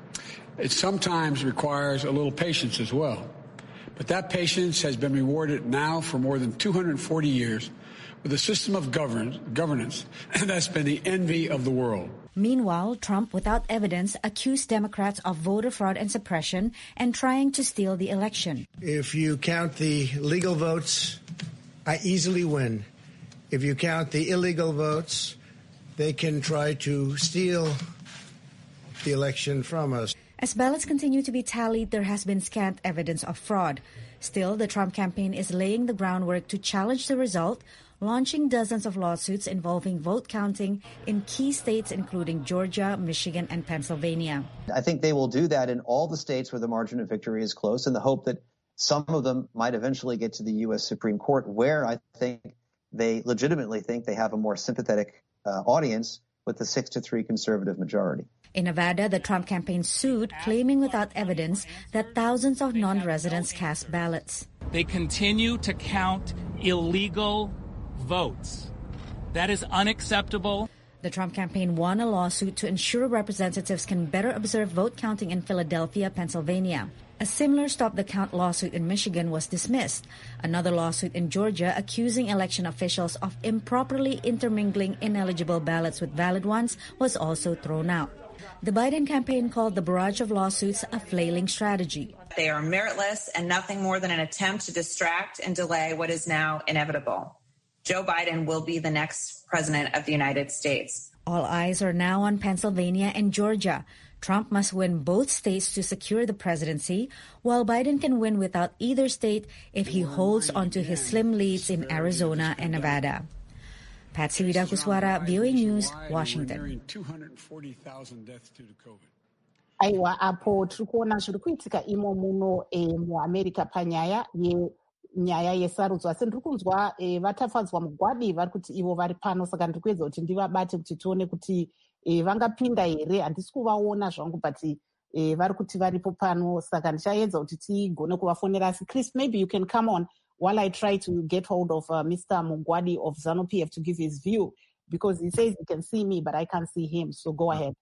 S5: It sometimes requires a little patience as well. But that patience has been rewarded now for more than two hundred forty years with a system of govern- governance that's been the envy of the world.
S2: Meanwhile, Trump, without evidence, accused Democrats of voter fraud and suppression and trying to steal the election.
S6: If you count the legal votes, I easily win. If you count the illegal votes, they can try to steal the election from us.
S2: As ballots continue to be tallied, there has been scant evidence of fraud. Still, the Trump campaign is laying the groundwork to challenge the result, launching dozens of lawsuits involving vote counting in key states including Georgia, Michigan, and Pennsylvania.
S7: I think they will do that in all the states where the margin of victory is close, in the hope that some of them might eventually get to the U S Supreme Court, where I think they legitimately think they have a more sympathetic uh, audience with the six to three conservative majority.
S2: In Nevada, the Trump campaign sued, claiming without evidence that thousands of non-residents cast ballots.
S8: They continue to count illegal votes. That is unacceptable.
S2: The Trump campaign won a lawsuit to ensure representatives can better observe vote counting in Philadelphia, Pennsylvania. A similar Stop the Count lawsuit in Michigan was dismissed. Another lawsuit in Georgia accusing election officials of improperly intermingling ineligible ballots with valid ones was also thrown out. The Biden campaign called the barrage of lawsuits a flailing strategy.
S9: They are meritless and nothing more than an attempt to distract and delay what is now inevitable. Joe Biden will be the next president of the United States.
S2: All eyes are now on Pennsylvania and Georgia. Trump must win both states to secure the presidency, while Biden can win without either state if he holds onto his slim leads in Arizona and Nevada. Patsy Widakuswara, V O A News, Washington.
S1: Aiwa apo tiri kuona zviri kuitika imo muno e, muamerica panyaya yenyaya yesarudzo, asi ndiri kunzwa e, vatafadzwa mugwadi vari kuti ivo vari pano, saka ndiri kuedza kuti ndivabate kuti tione kuti e, vangapinda here. Handisi kuvaona zvangu but e, vari kuti varipo pano, saka ndichaedza kuti tigone kuvafonera. Asi Chris, maybe you can come on while I try to get hold of uh, Mister Mugwadi of ZANU-P F to give his view, because he says he can see me but I can't see him, so go ahead.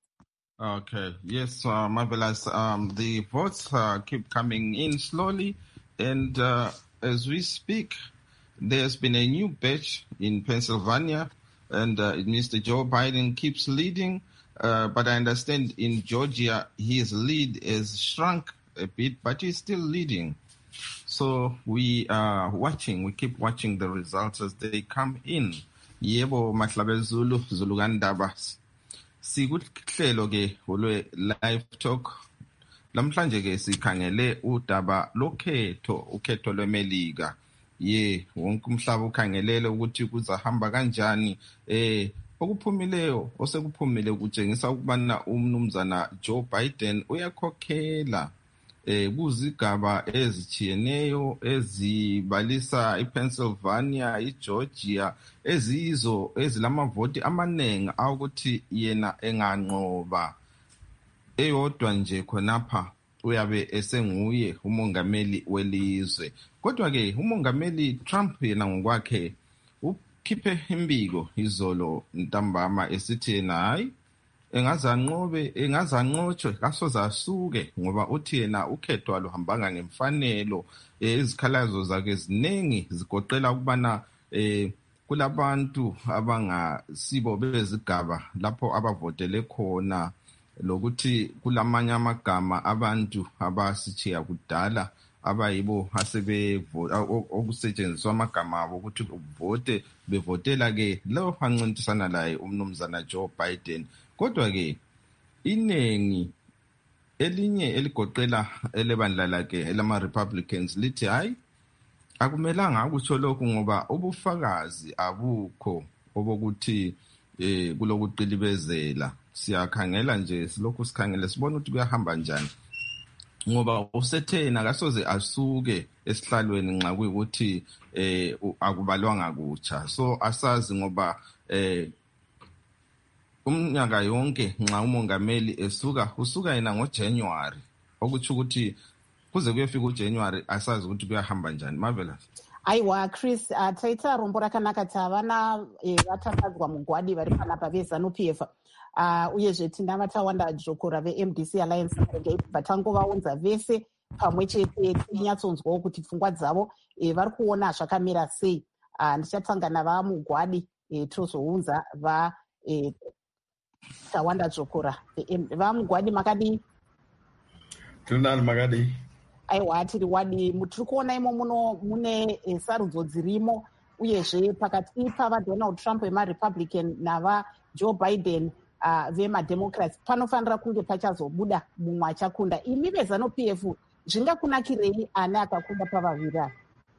S10: Okay. Yes, uh, marvelous. Um, the votes uh, keep coming in slowly, and uh, as we speak, there's been a new batch in Pennsylvania, and uh, Mister Joe Biden keeps leading. Uh, but I understand in Georgia, his lead has shrunk a bit, but he's still leading. So we are watching. We keep watching the results as they come in. Yebo Mahlabe Zulu, Zulu Gandabas. Sikuhlelo ke olwe live talk lamhlanje ke sikhangele udaba lokhetho ukhetho lwemelika ye wonke umhlaba ukhangelele ukuthi kuzahamba kanjani eh okuphumileyo osekuphumile kutshengisa ukubana umnumzana Joe Biden uyakhokhela eh kuzigaba ezichiyeneyo ezibalisa iPennsylvania, iGeorgia, ezizo ezilamavoti amanengi ukuthi yena enganqoba eyodwa nje khonapha uyabe esenguye umongameli welizwe. Kodwa ke umongameli Trump yena ngokwakhe ukhiphe imbiko izolo ntambama esithi yena hayi engazanqobe engazanqotshwe kasoze asuke ngoba uthi yena ukhetho aluhambanga ngemfanelo. Izikhalazo zakhe eziningi zigoqela ukubana eh kulabantu abangasibo bezigaba lapho abavotele khona, lokuthi kulamanye amagama abantu abasichiya kudala abayibo asebe okusetshenziswa amagama abo ukuthi uvote bevotela ke lo hancintisana laye umnumzana Joe Biden. Kodwa ke inengi elinye eligoqela elebandla lakhe elama Republicans lithi hayi akumelanga akusho lokhu ngoba ubufakazi abukho obokuthi eh kulokuqilibezela. Siyakhangela nje silokhu sikhangele sibona ukuthi kuyahamba njani ngoba usethena kasoze asuke esihlalweni nxa kuyikuthi eh akubalwanga kutsha. So asazi ngoba eh umnyaka yonke nxa umongameli esuka usuka yena ngoJanuary, okuthi ukuthi kuze kuyefika uJanuary asazi ukuthi kuyahamba njani. Marvelous.
S1: Aiwa Chris, uh, taita rombo rakanaka tavana e, vatafadzwa mugwadi vari panapa veZANU-P F uh, uyezve tinava tawanda dzokora veM D C Alliance vatangovaunza vese pamwe chete tinyatsonzwawo kuti pfungwa dzavo e, vari kuona zvakamira sei. Uh, ndichatanga navamugwadi e, tozounza va e, tawanda dzokora vamugwadi makadii?
S15: Tunani makadii?
S1: Aiwa tiri wadi tiri kuona imo muno mune e, sarudzo dzirimo uyezve pakati pavaDonald Trump vemaRepublican navaJoe Biden uh, vemademocrats panofanira kunge pachazobuda mumwe achakunda. Imi veZANU-P F zvingakunakirei ane akakunda pavaviri ava?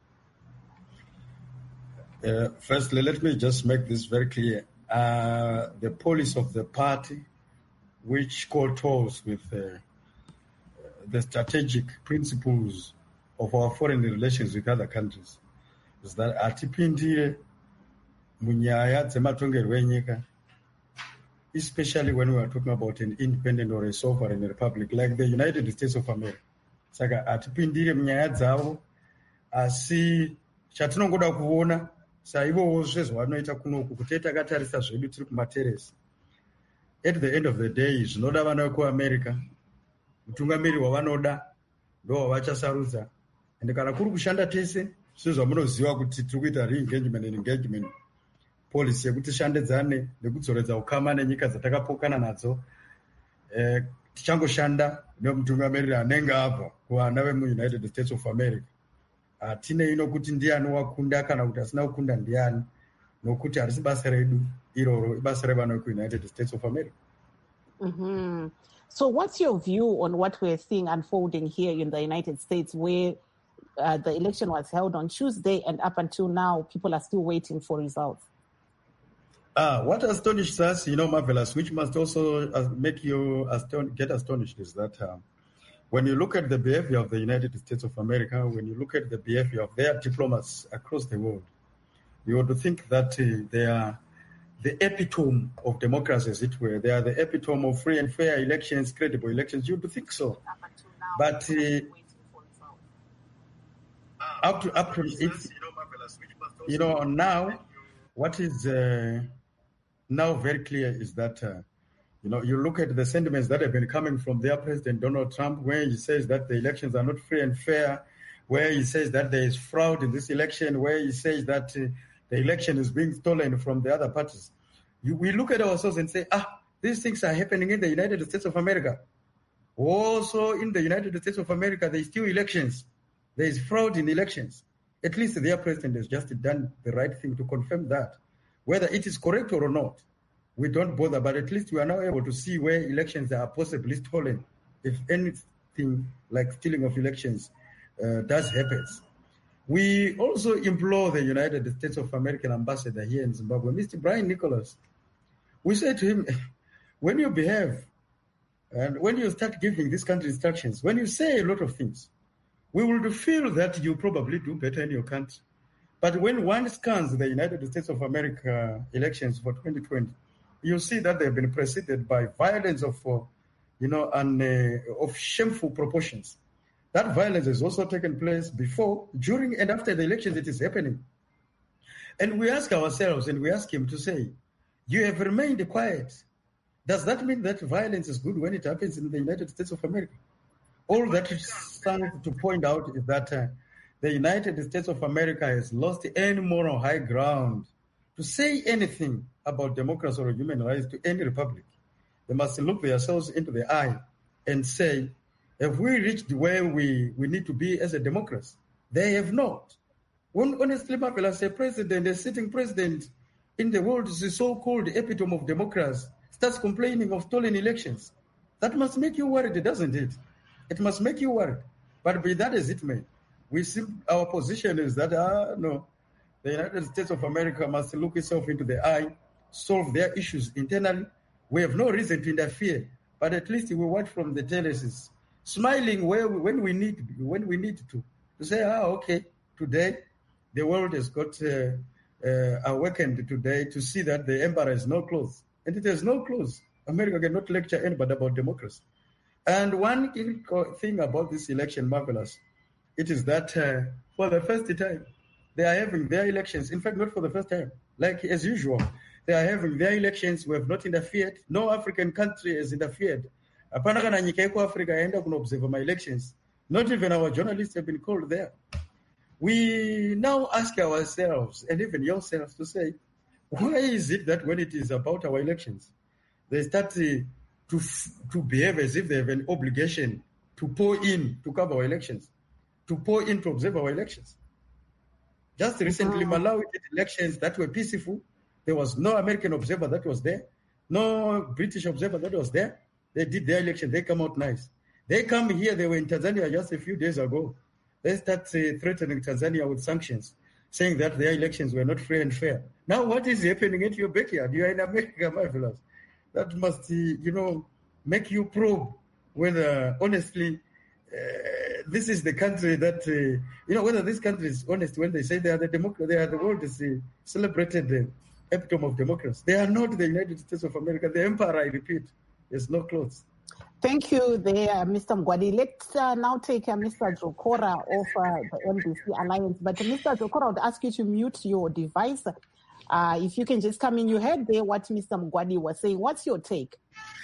S15: Uh, firstly, let me just make this very clear. Uh, the policy of the party, which co-tours with uh, the strategic principles of our foreign relations with other countries, is that atipindire munyaya dzematongerwo enyika, especially when we are talking about an independent or a sovereign republic like the United States of America. Saka atipindire munyaya dzavo, asi chatinongoda kuona saivowo zvezvavanoita kunoku kuti takatarisa zvedu tiri kumateresi. At the end of the day zvinoda vana vekuamerica, mutungamiri wavanoda ndo wavachasarudza, ende kana kuri kushanda tese sezvamunoziva kuti tiri kuita re-engagement and engagement policy yekuti tishandedzane nekudzoredza ukama nenyika dzatakapokana nadzo. Eh, tichangoshanda nemutungamiriri anenge abva kuvana vemuunited states of america. Hatine ino kuti ndiani wakunda kana kuti asina kukunda ndiani, nokuti harisi basa redu iroro, ibasa revana vekuunited states of america.
S1: Mm-hmm. So what's your view on what we're seeing unfolding here in the United States, where uh, the election was held on Tuesday and up until now people are still waiting for results?
S15: Ah, what astonishes us, you know, Marvelous, which must also uh, make you aston- get astonished, is that um, when you look at the behavior of the United States of America, when you look at the behavior of their diplomats across the world, you would think that uh, they are the epitome of democracy, as it were. They are the epitome of free and fair elections, credible elections. You would think so. But uh, up to, up to it's, you know, now, what is uh, now very clear is that, uh, you know, you look at the sentiments that have been coming from their president, Donald Trump, where he says that the elections are not free and fair, where he says that there is fraud in this election, where he says that uh, the election is being stolen from the other parties. You, we look at ourselves and say, ah, these things are happening in the United States of America. Also in the United States of America, there is still elections. There is fraud in elections. At least their president has just done the right thing to confirm that. Whether it is correct or not, we don't bother, but at least we are now able to see where elections are possibly stolen, if anything like stealing of elections uh, does happen. We also implore the United States of American ambassador here in Zimbabwe, Mister Brian Nicholas. We say to him, when you behave and when you start giving this country instructions, when you say a lot of things, we will feel that you probably do better in your country. But when one scans the United States of America elections for twenty twenty, you see that they've been preceded by violence of, uh, you know, and, uh, of shameful proportions. That violence has also taken place before, during, and after the elections. It is happening. And we ask ourselves, and we ask him to say, you have remained quiet. Does that mean that violence is good when it happens in the United States of America? All that stands to point out is that uh, the United States of America has lost any moral high ground to say anything about democracy or human rights to any republic. They must look themselves into the eye and say, have we reached where we, we need to be as a democracy? They have not. When, honestly, Marvel, as a president, a sitting president in the world is the so-called epitome of democracy, starts complaining of stolen elections. That must make you worried, doesn't it? It must make you worried. But be that as it may, we see our position is that, uh, no, the United States of America must look itself into the eye, solve their issues internally. We have no reason to interfere, but at least we watch from the terraces, smiling where we, when we need when we need to, to say, ah, okay, today the world has got uh, uh, awakened today to see that the emperor has no clothes, and it has no clothes. America cannot lecture anybody about democracy. And one thing about this election, Marvelous, it is that uh, for the first time, they are having their elections. In fact, not for the first time. Like as usual, they are having their elections. We have not interfered. No African country has interfered. Hapana kana nyika yeko Africa yaenda kuno observe my elections. Not even our journalists have been called there. We now ask ourselves, and even yourselves, to say, why is it that when it is about our elections, they start to, to, to behave as if they have an obligation to pour in to cover our elections, to pour in to observe our elections? Just recently, Malawi did elections that were peaceful. There was no American observer that was there, no British observer that was there. They did their election. They come out nice. They come here. They were in Tanzania just a few days ago. They start uh, threatening Tanzania with sanctions, saying that their elections were not free and fair. Now, what is happening at your backyard? You are in America, my fellows. That must, uh, you know, make you probe whether, honestly, uh, this is the country that, uh, you know, whether this country is honest when they say they are the democracy, they are the world is uh, celebrated uh, epitome of democracy. They are not the United States of America. The empire, I repeat, has no clothes.
S1: Thank you there, Mister Mgwadi. Let's uh, now take uh, Mister Jokora of uh, the M D C Alliance. But uh, Mister Jokora, I would ask you to mute your device. Uh, if you can just come in, you heard there what Mister Mgwadi was saying. What's your take?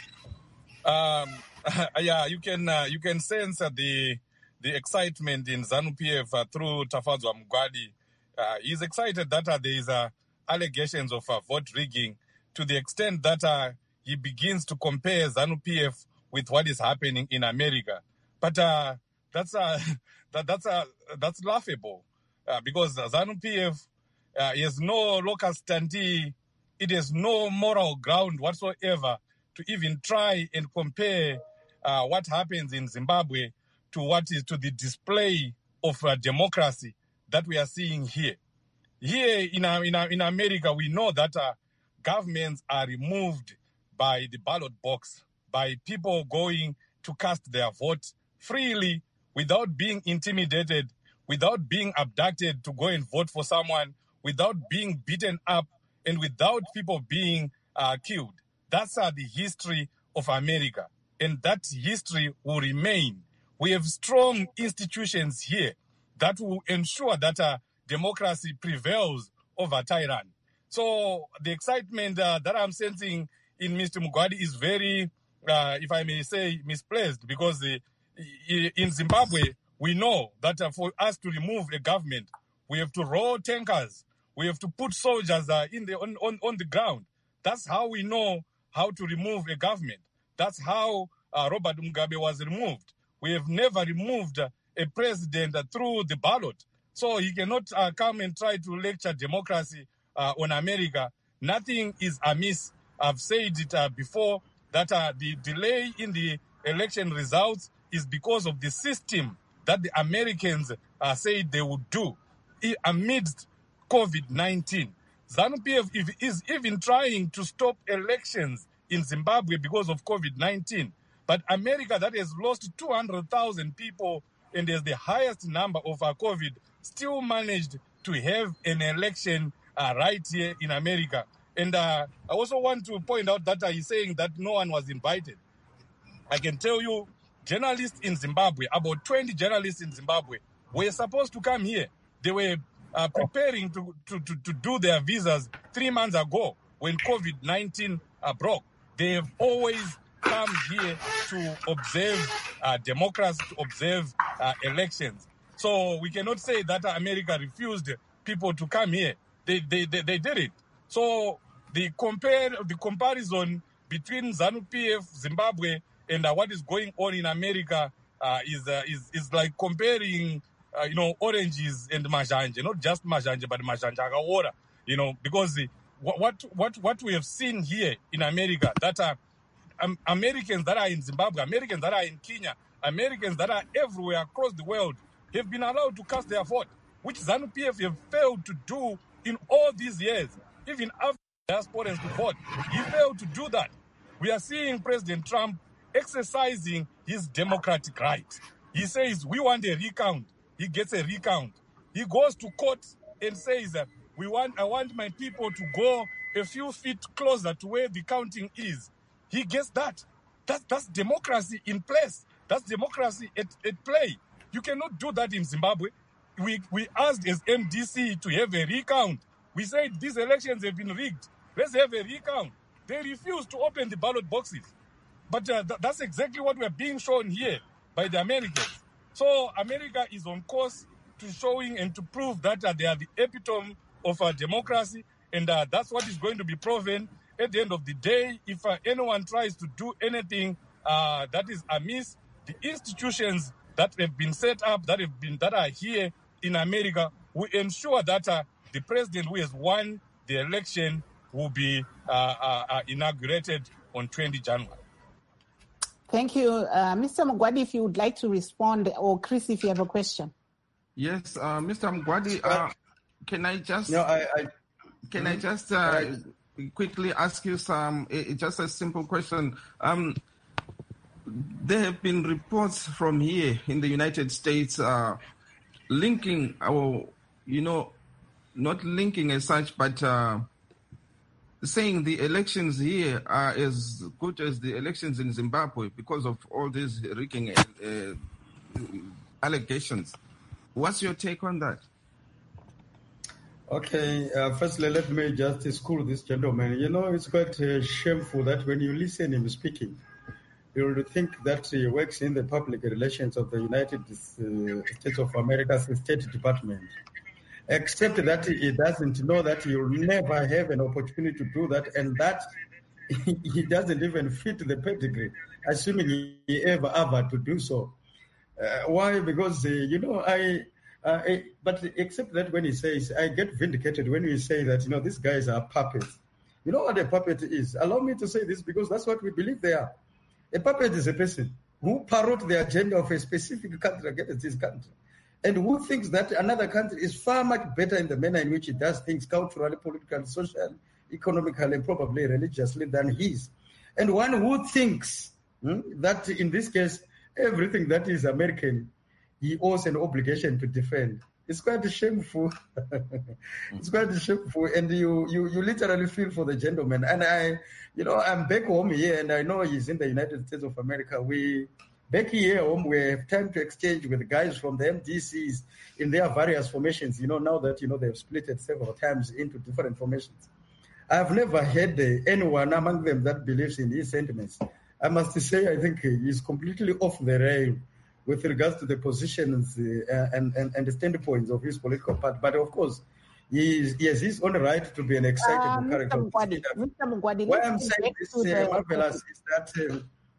S13: Um, yeah, you can uh, you can sense uh, the the excitement in ZANU-P F uh, through Tafadzwa Mgwadi. Uh, he's excited that uh, there is uh, allegations of uh, vote rigging to the extent that uh, he begins to compare ZANU-P F with what is happening in America. But uh, that's uh, that, that's uh, that's laughable uh, because ZANU-P F uh, has no locus standi. It has no moral ground whatsoever to even try and compare uh, what happens in Zimbabwe to what is to the display of uh, democracy that we are seeing here. Here in uh, in, uh, in America, we know that uh, governments are removed by the ballot box, by people going to cast their vote freely without being intimidated, without being abducted to go and vote for someone, without being beaten up, and without people being uh, killed. That's uh, the history of America, and that history will remain. We have strong institutions here that will ensure that uh, democracy prevails over tyranny. So the excitement uh, that I'm sensing in Mister Mgwadi is very, uh, if I may say, misplaced, because uh, in Zimbabwe, we know that uh, for us to remove a government, we have to roll tankers, we have to put soldiers uh, in the on, on, on the ground. That's how we know how to remove a government. That's how uh, Robert Mugabe was removed. We have never removed uh, a president uh, through the ballot. So he cannot uh, come and try to lecture democracy uh, on America. Nothing is amiss. I've said it uh, before that uh, the delay in the election results is because of the system that the Americans uh, said they would do amidst COVID nineteen. ZANU-P F is even trying to stop elections in Zimbabwe because of COVID nineteen. But America, that has lost two hundred thousand people and has the highest number of uh, COVID, still managed to have an election uh, right here in America. And uh, I also want to point out that uh, he's saying that no one was invited. I can tell you, journalists in Zimbabwe, about twenty journalists in Zimbabwe, were supposed to come here. They were uh, preparing to, to, to, to do their visas three months ago when COVID nineteen uh, broke. They have always come here to observe uh, democracy, to observe uh, elections. So we cannot say that America refused people to come here. They they they, they did it. So the compare the comparison between ZANU-P F, Zimbabwe, and uh, what is going on in America uh, is uh, is is like comparing uh, you know oranges and majanje, not just majanje but majanje akaora, you know, because the, what what what we have seen here in America, that are um, Americans that are in Zimbabwe, Americans that are in Kenya, Americans that are everywhere across the world have been allowed to cast their vote, which ZANU-P F have failed to do in all these years. Even after diasporans to vote, he failed to do that. We are seeing President Trump exercising his democratic right. He says, we want a recount. He gets a recount. He goes to court and says, we want, I want my people to go a few feet closer to where the counting is. He gets that. That's, that's democracy in place. That's democracy at, at play. You cannot do that in Zimbabwe. We, we asked as M D C to have a recount. We said these elections have been rigged. Let's have a recount. They refused to open the ballot boxes. But uh, th- that's exactly what we're being shown here by the Americans. So America is on course to showing and to prove that uh, they are the epitome of uh, democracy. And uh, that's what is going to be proven at the end of the day. If uh, anyone tries to do anything uh, that is amiss, the institutions that have been set up, that have been that are here in America, will ensure that uh, the president who has won the election will be uh, uh, uh, inaugurated on the twentieth of January.
S1: Thank you. Uh, Mister Mgwadi, if you would like to respond, or Chris, if you have a question.
S10: Yes, uh, Mister Mgwadi, uh, can I just
S15: no, I, I,
S10: can
S15: mm-hmm.
S10: I just uh, quickly ask you some, uh, just a simple question? Um, there have been reports from here in the United States uh, linking our, you know, not linking as such, but uh, saying the elections here are as good as the elections in Zimbabwe because of all these rigging uh, allegations. What's your take on that?
S15: Okay, uh, firstly, let me just school this gentleman. You know, it's quite uh, shameful that when you listen him speaking, you will think that he works in the public relations of the United uh, States of America's State Department, except that he doesn't know that you'll never have an opportunity to do that, and that he doesn't even fit the pedigree, assuming he ever, ever to do so. Uh, why? Because, uh, you know, I... Uh, but except that when he says, I get vindicated when you say that, you know, these guys are puppets. You know what a puppet is? Allow me to say this because that's what we believe they are. A puppet is a person who parrot the agenda of a specific country against this country and who thinks that another country is far much better in the manner in which it does things culturally, politically, socially, economically, and probably religiously than his. And one who thinks hmm, that in this case, everything that is American he owes an obligation to defend. It's quite shameful. It's quite shameful. And you, you you literally feel for the gentleman. And I, you know, I'm back home here and I know he's in the United States of America. We, back here home, we have time to exchange with guys from the M D Cs in their various formations. You know, now that, you know, they've split it several times into different formations. I've never heard anyone among them that believes in his sentiments. I must say, I think he's completely off the rail with regards to the positions uh, and, and, and the standpoints of his political party. But of course, he, is, he has his own right to be an excitable
S1: um,
S15: character.
S1: Mister Mugwadi, Mister Mugwadi,
S15: why I'm saying this, uh,
S1: the...
S15: Marvelous, is that, uh,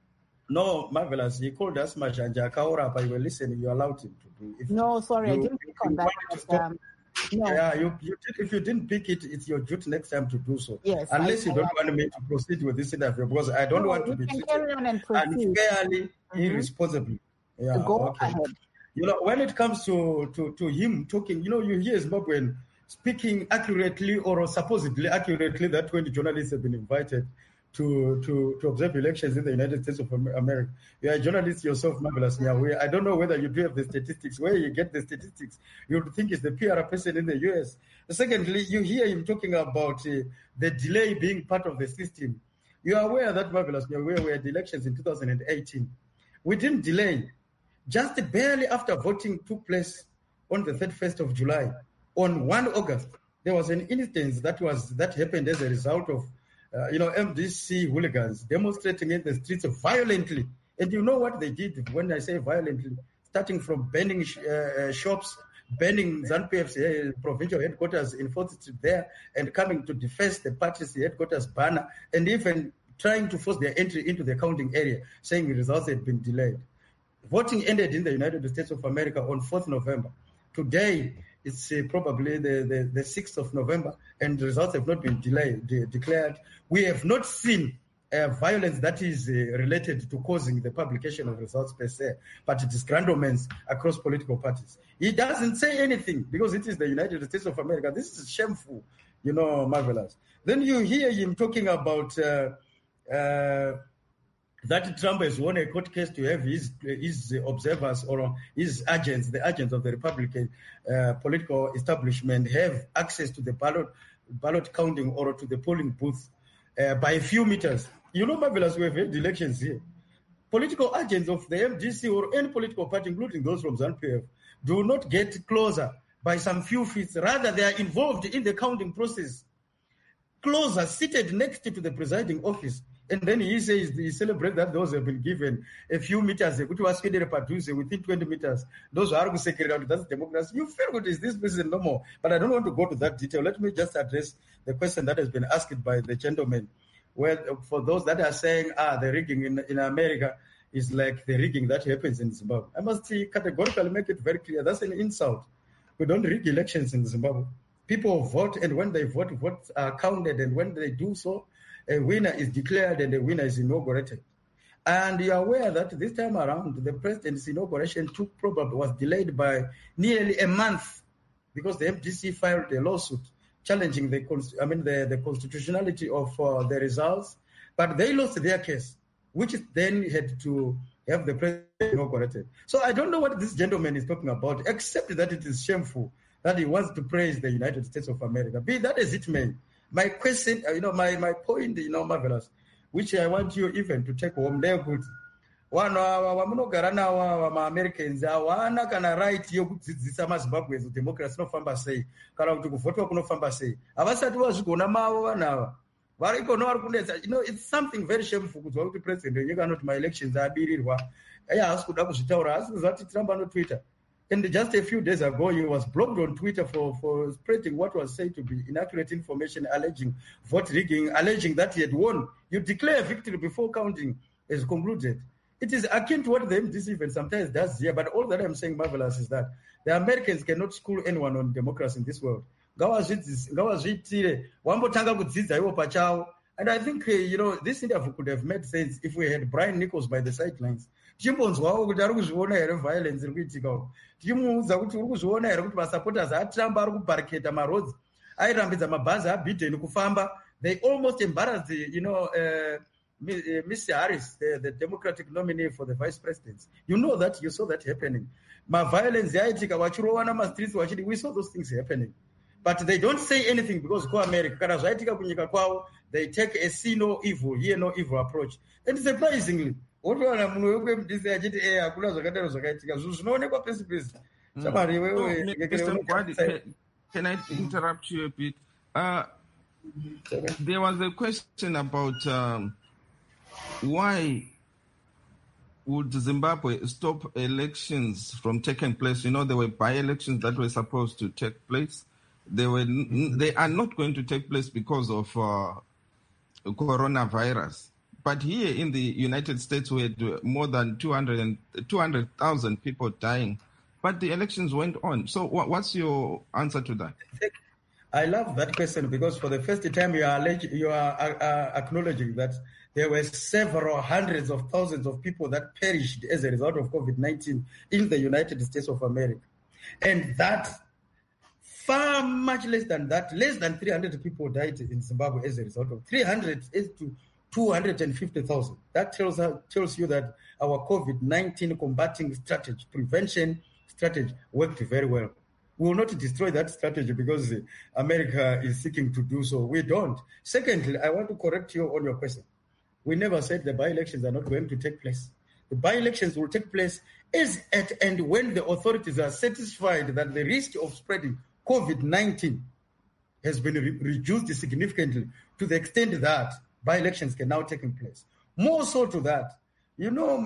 S15: no, Marvelous, he called us Majanja Kaura, but you were listening, you allowed him to do it.
S1: No, sorry,
S15: you,
S1: I didn't pick on that. But, um, no.
S15: Yeah, you, you did, if you didn't pick it, it's your duty next time to do so.
S1: Yes,
S15: Unless
S1: I,
S15: you don't
S1: I,
S15: want me to proceed with this interview, because I don't
S1: no,
S15: want to be
S1: can
S15: treated
S1: carry on and proceed.
S15: unfairly,
S1: mm-hmm.
S15: irresponsibly. Yeah,
S1: Go
S15: okay.
S1: ahead.
S15: You know, when it comes to, to, to him talking, you know, you hear Zimbabwean speaking accurately or supposedly accurately that when the journalists have been invited to, to, to observe elections in the United States of America. You are a journalist yourself, Marvelous. I don't know whether you do have the statistics. Where you get the statistics, you would think it's the P R person in the U S. Secondly, you hear him talking about uh, the delay being part of the system. You are aware that, Marvelous, you are aware we had elections in two thousand eighteen. We didn't delay. Just barely after voting took place on the thirty-first of July, on the first of August, there was an instance that was that happened as a result of, uh, you know, M D C hooligans demonstrating in the streets violently. And you know what they did when I say violently? Starting from burning sh- uh, shops, burning ZANU-PF's uh, provincial headquarters in Fourth Street there, and coming to deface the party's headquarters banner, and even trying to force their entry into the counting area, saying the results had been delayed. Voting ended in the United States of America on fourth of November. Today, it's uh, probably the, the, the sixth of November, and the results have not been delayed, de- declared. We have not seen uh, violence that is uh, related to causing the publication of results per se, but it is grandomens across political parties. He doesn't say anything because it is the United States of America. This is shameful, you know, Marvelous. Then you hear him talking about... Uh, uh, that Trump has won a court case to have his his observers or his agents, the agents of the Republican uh, political establishment, have access to the ballot ballot counting or to the polling booth uh, by a few meters. You know, Marvelous, we have had elections here. Political agents of the M D C or any political party, including those from ZANU-P F, do not get closer by some few feet. Rather, they are involved in the counting process, closer, seated next to the presiding office. And then he says, he celebrates that those have been given a few meters, which was produced within twenty meters. Those are secretary, that's democracy. You feel good, is this person no more? But I don't want to go to that detail. Let me just address the question that has been asked by the gentleman. Well, for those that are saying, ah, the rigging in, in America is like the rigging that happens in Zimbabwe. I must categorically make it very clear. That's an insult. We don't rig elections in Zimbabwe. People vote, and when they vote, votes are counted, and when they do so, a winner is declared and a winner is inaugurated. And you are aware that this time around, the president's inauguration took probably was delayed by nearly a month because the M D C filed a lawsuit challenging the I mean the, the constitutionality of uh, the results, but they lost their case, which then had to have the president inaugurated. So I don't know what this gentleman is talking about, except that it is shameful that he wants to praise the United States of America. Be that as it may, My question, you know, my, my point, you know, Marvelous, which I want you even to take home there, good. One vamunogara navo vama-Americans hawana kana right yokudzidzisa maZimbabweans democracy inofamba sei kana kuti kuvhotwa kunofamba sei. Havasati vazvigona mavo vanhu ava. Vari ikona vari kunetsa. You know, it's something very shameful kuzwa kuti president wenyika anoti ma-elections abirirwa. Eya haasi kuda kuzvitaura, haasi kuzva kuti Trump anotwitter. And just a few days ago, he was blocked on Twitter for, for spreading what was said to be inaccurate information, alleging vote rigging, alleging that he had won. You declare victory before counting is concluded. It is akin to what the M D C even sometimes does here, but all that I'm saying, Marvelous, is that the Americans cannot school anyone on democracy in this world. And I think, uh, you know, this interview could have made sense if we had Brian Nichols by the sidelines. Tichimbonzwawo kuti ari kuzviona here violence iri kuitikawo. Tichimuudza kuti uri kuzviona here kuti masupporters aTrump ari kubarricade maroads, airambidza mabhazi aBiden kufamba. They almost embarrassed, you know, uh, Mister Harris, the, the Democratic nominee for the vice presidency. You know that, you saw that happening. My violence, streets, we saw those things happening. But they don't say anything because go America. They take a see no evil, hear no evil approach. And surprisingly, mm.
S10: Mister Gwadi, can I interrupt you a bit? Uh, there was a question about um, why would Zimbabwe stop elections from taking place? You know, there were by-elections that were supposed to take place. They were, they are not going to take place because of uh, coronavirus. But here in the United States, we had more than two hundred thousand people dying. But the elections went on. So what's your answer to that?
S15: I love that question because for the first time you are, you are uh, acknowledging that there were several hundreds of thousands of people that perished as a result of COVID nineteen in the United States of America. And that, far much less than that, less than three hundred people died in Zimbabwe as a result of three hundred to two hundred fifty thousand. That tells, tells you that our COVID nineteen combating strategy, prevention strategy worked very well. We will not destroy that strategy because America is seeking to do so. We don't. Secondly, I want to correct you on your question. We never said the by-elections are not going to take place. The by-elections will take place as at and when the authorities are satisfied that the risk of spreading COVID nineteen has been re- reduced significantly to the extent that by-elections can now take place. More so to that, you know,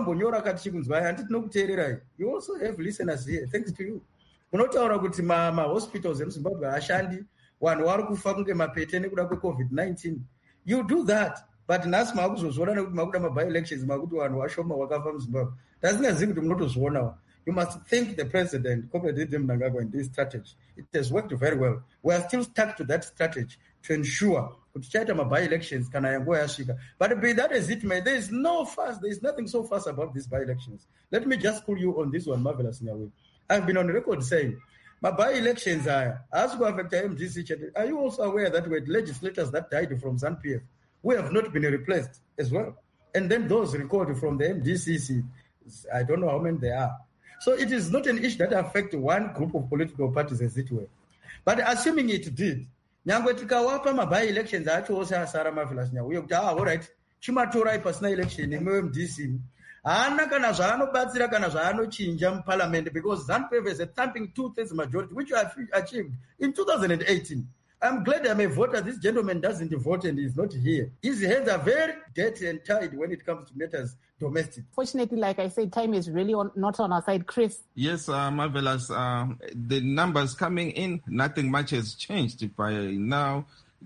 S15: you also have listeners here, thanks to you. Unotaura kuti ma-hospitals emuZimbabwe ashandi, vanhu vari kufa kunge mapete nekuda kwe-COVID nineteen. You do that, but nhasi maakuzozviona nekuti makuda ma-by-elections makuti vanhu vashoma vakafa muZimbabwe. Tasingazivi kuti munotozvionawo. You must thank the president, Comrade Mnangagwa, in this strategy. It has worked very well. We are still stuck to that strategy to ensure kuti chaita ma-by-elections kana yanguva yasvika. But be that as it may, there is no fuss, there is nothing so fast about these by-elections. Let me just pull you on this one, Marvelous, in a way. I've been on record saying, my by-elections are, as we have at M D C, are you also aware that we had legislators that died from ZANU-P F? We have not been replaced as well. And then those recorded from the M D C C, I don't know how many there are. So it is not an issue that affects one group of political parties as it were. But assuming it did, nyangwe tikawapa ma by-elections acho ose asara Marvelous nyauye kuti ah, all right, chimatorai pasina election M D C. Haana kana zvaanobatsira kana zvaanochinja muparliament because ZANU-P F has a thumping two-thirds majority, which you have achieved in two thousand eighteen. I'm glad I'm a voter. This gentleman doesn't vote and he's not here. His hands are very dirty and tied when it comes to matters domestic.
S1: Fortunately, like I said, time is really on, not on our side. Chris?
S10: Yes, uh, Marvelous. Uh, the numbers coming in, nothing much has changed by now.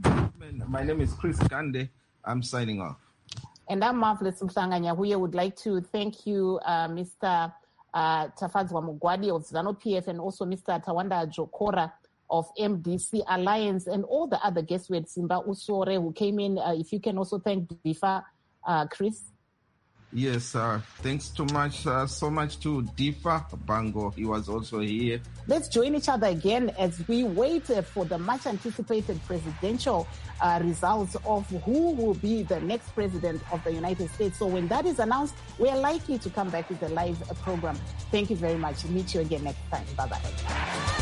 S10: My name is Chris Gande. I'm signing off.
S1: And I'm Marvelous Mhlanga Nyahuye. Would like to thank you, uh, Mister Uh, Tafadzwa Mugwadi of ZANU-P F and also Mister Tawanda Jokora of M D C Alliance and all the other guests with Simba Usore who came in. Uh, if you can also thank Difa, uh, Chris.
S10: Yes, uh, thanks too much, uh, so much to Difa Bango. He was also here.
S1: Let's join each other again as we wait uh, for the much anticipated presidential uh, results of who will be the next president of the United States. So when that is announced, we are likely to come back with a live uh, program. Thank you very much. Meet you again next time. Bye-bye.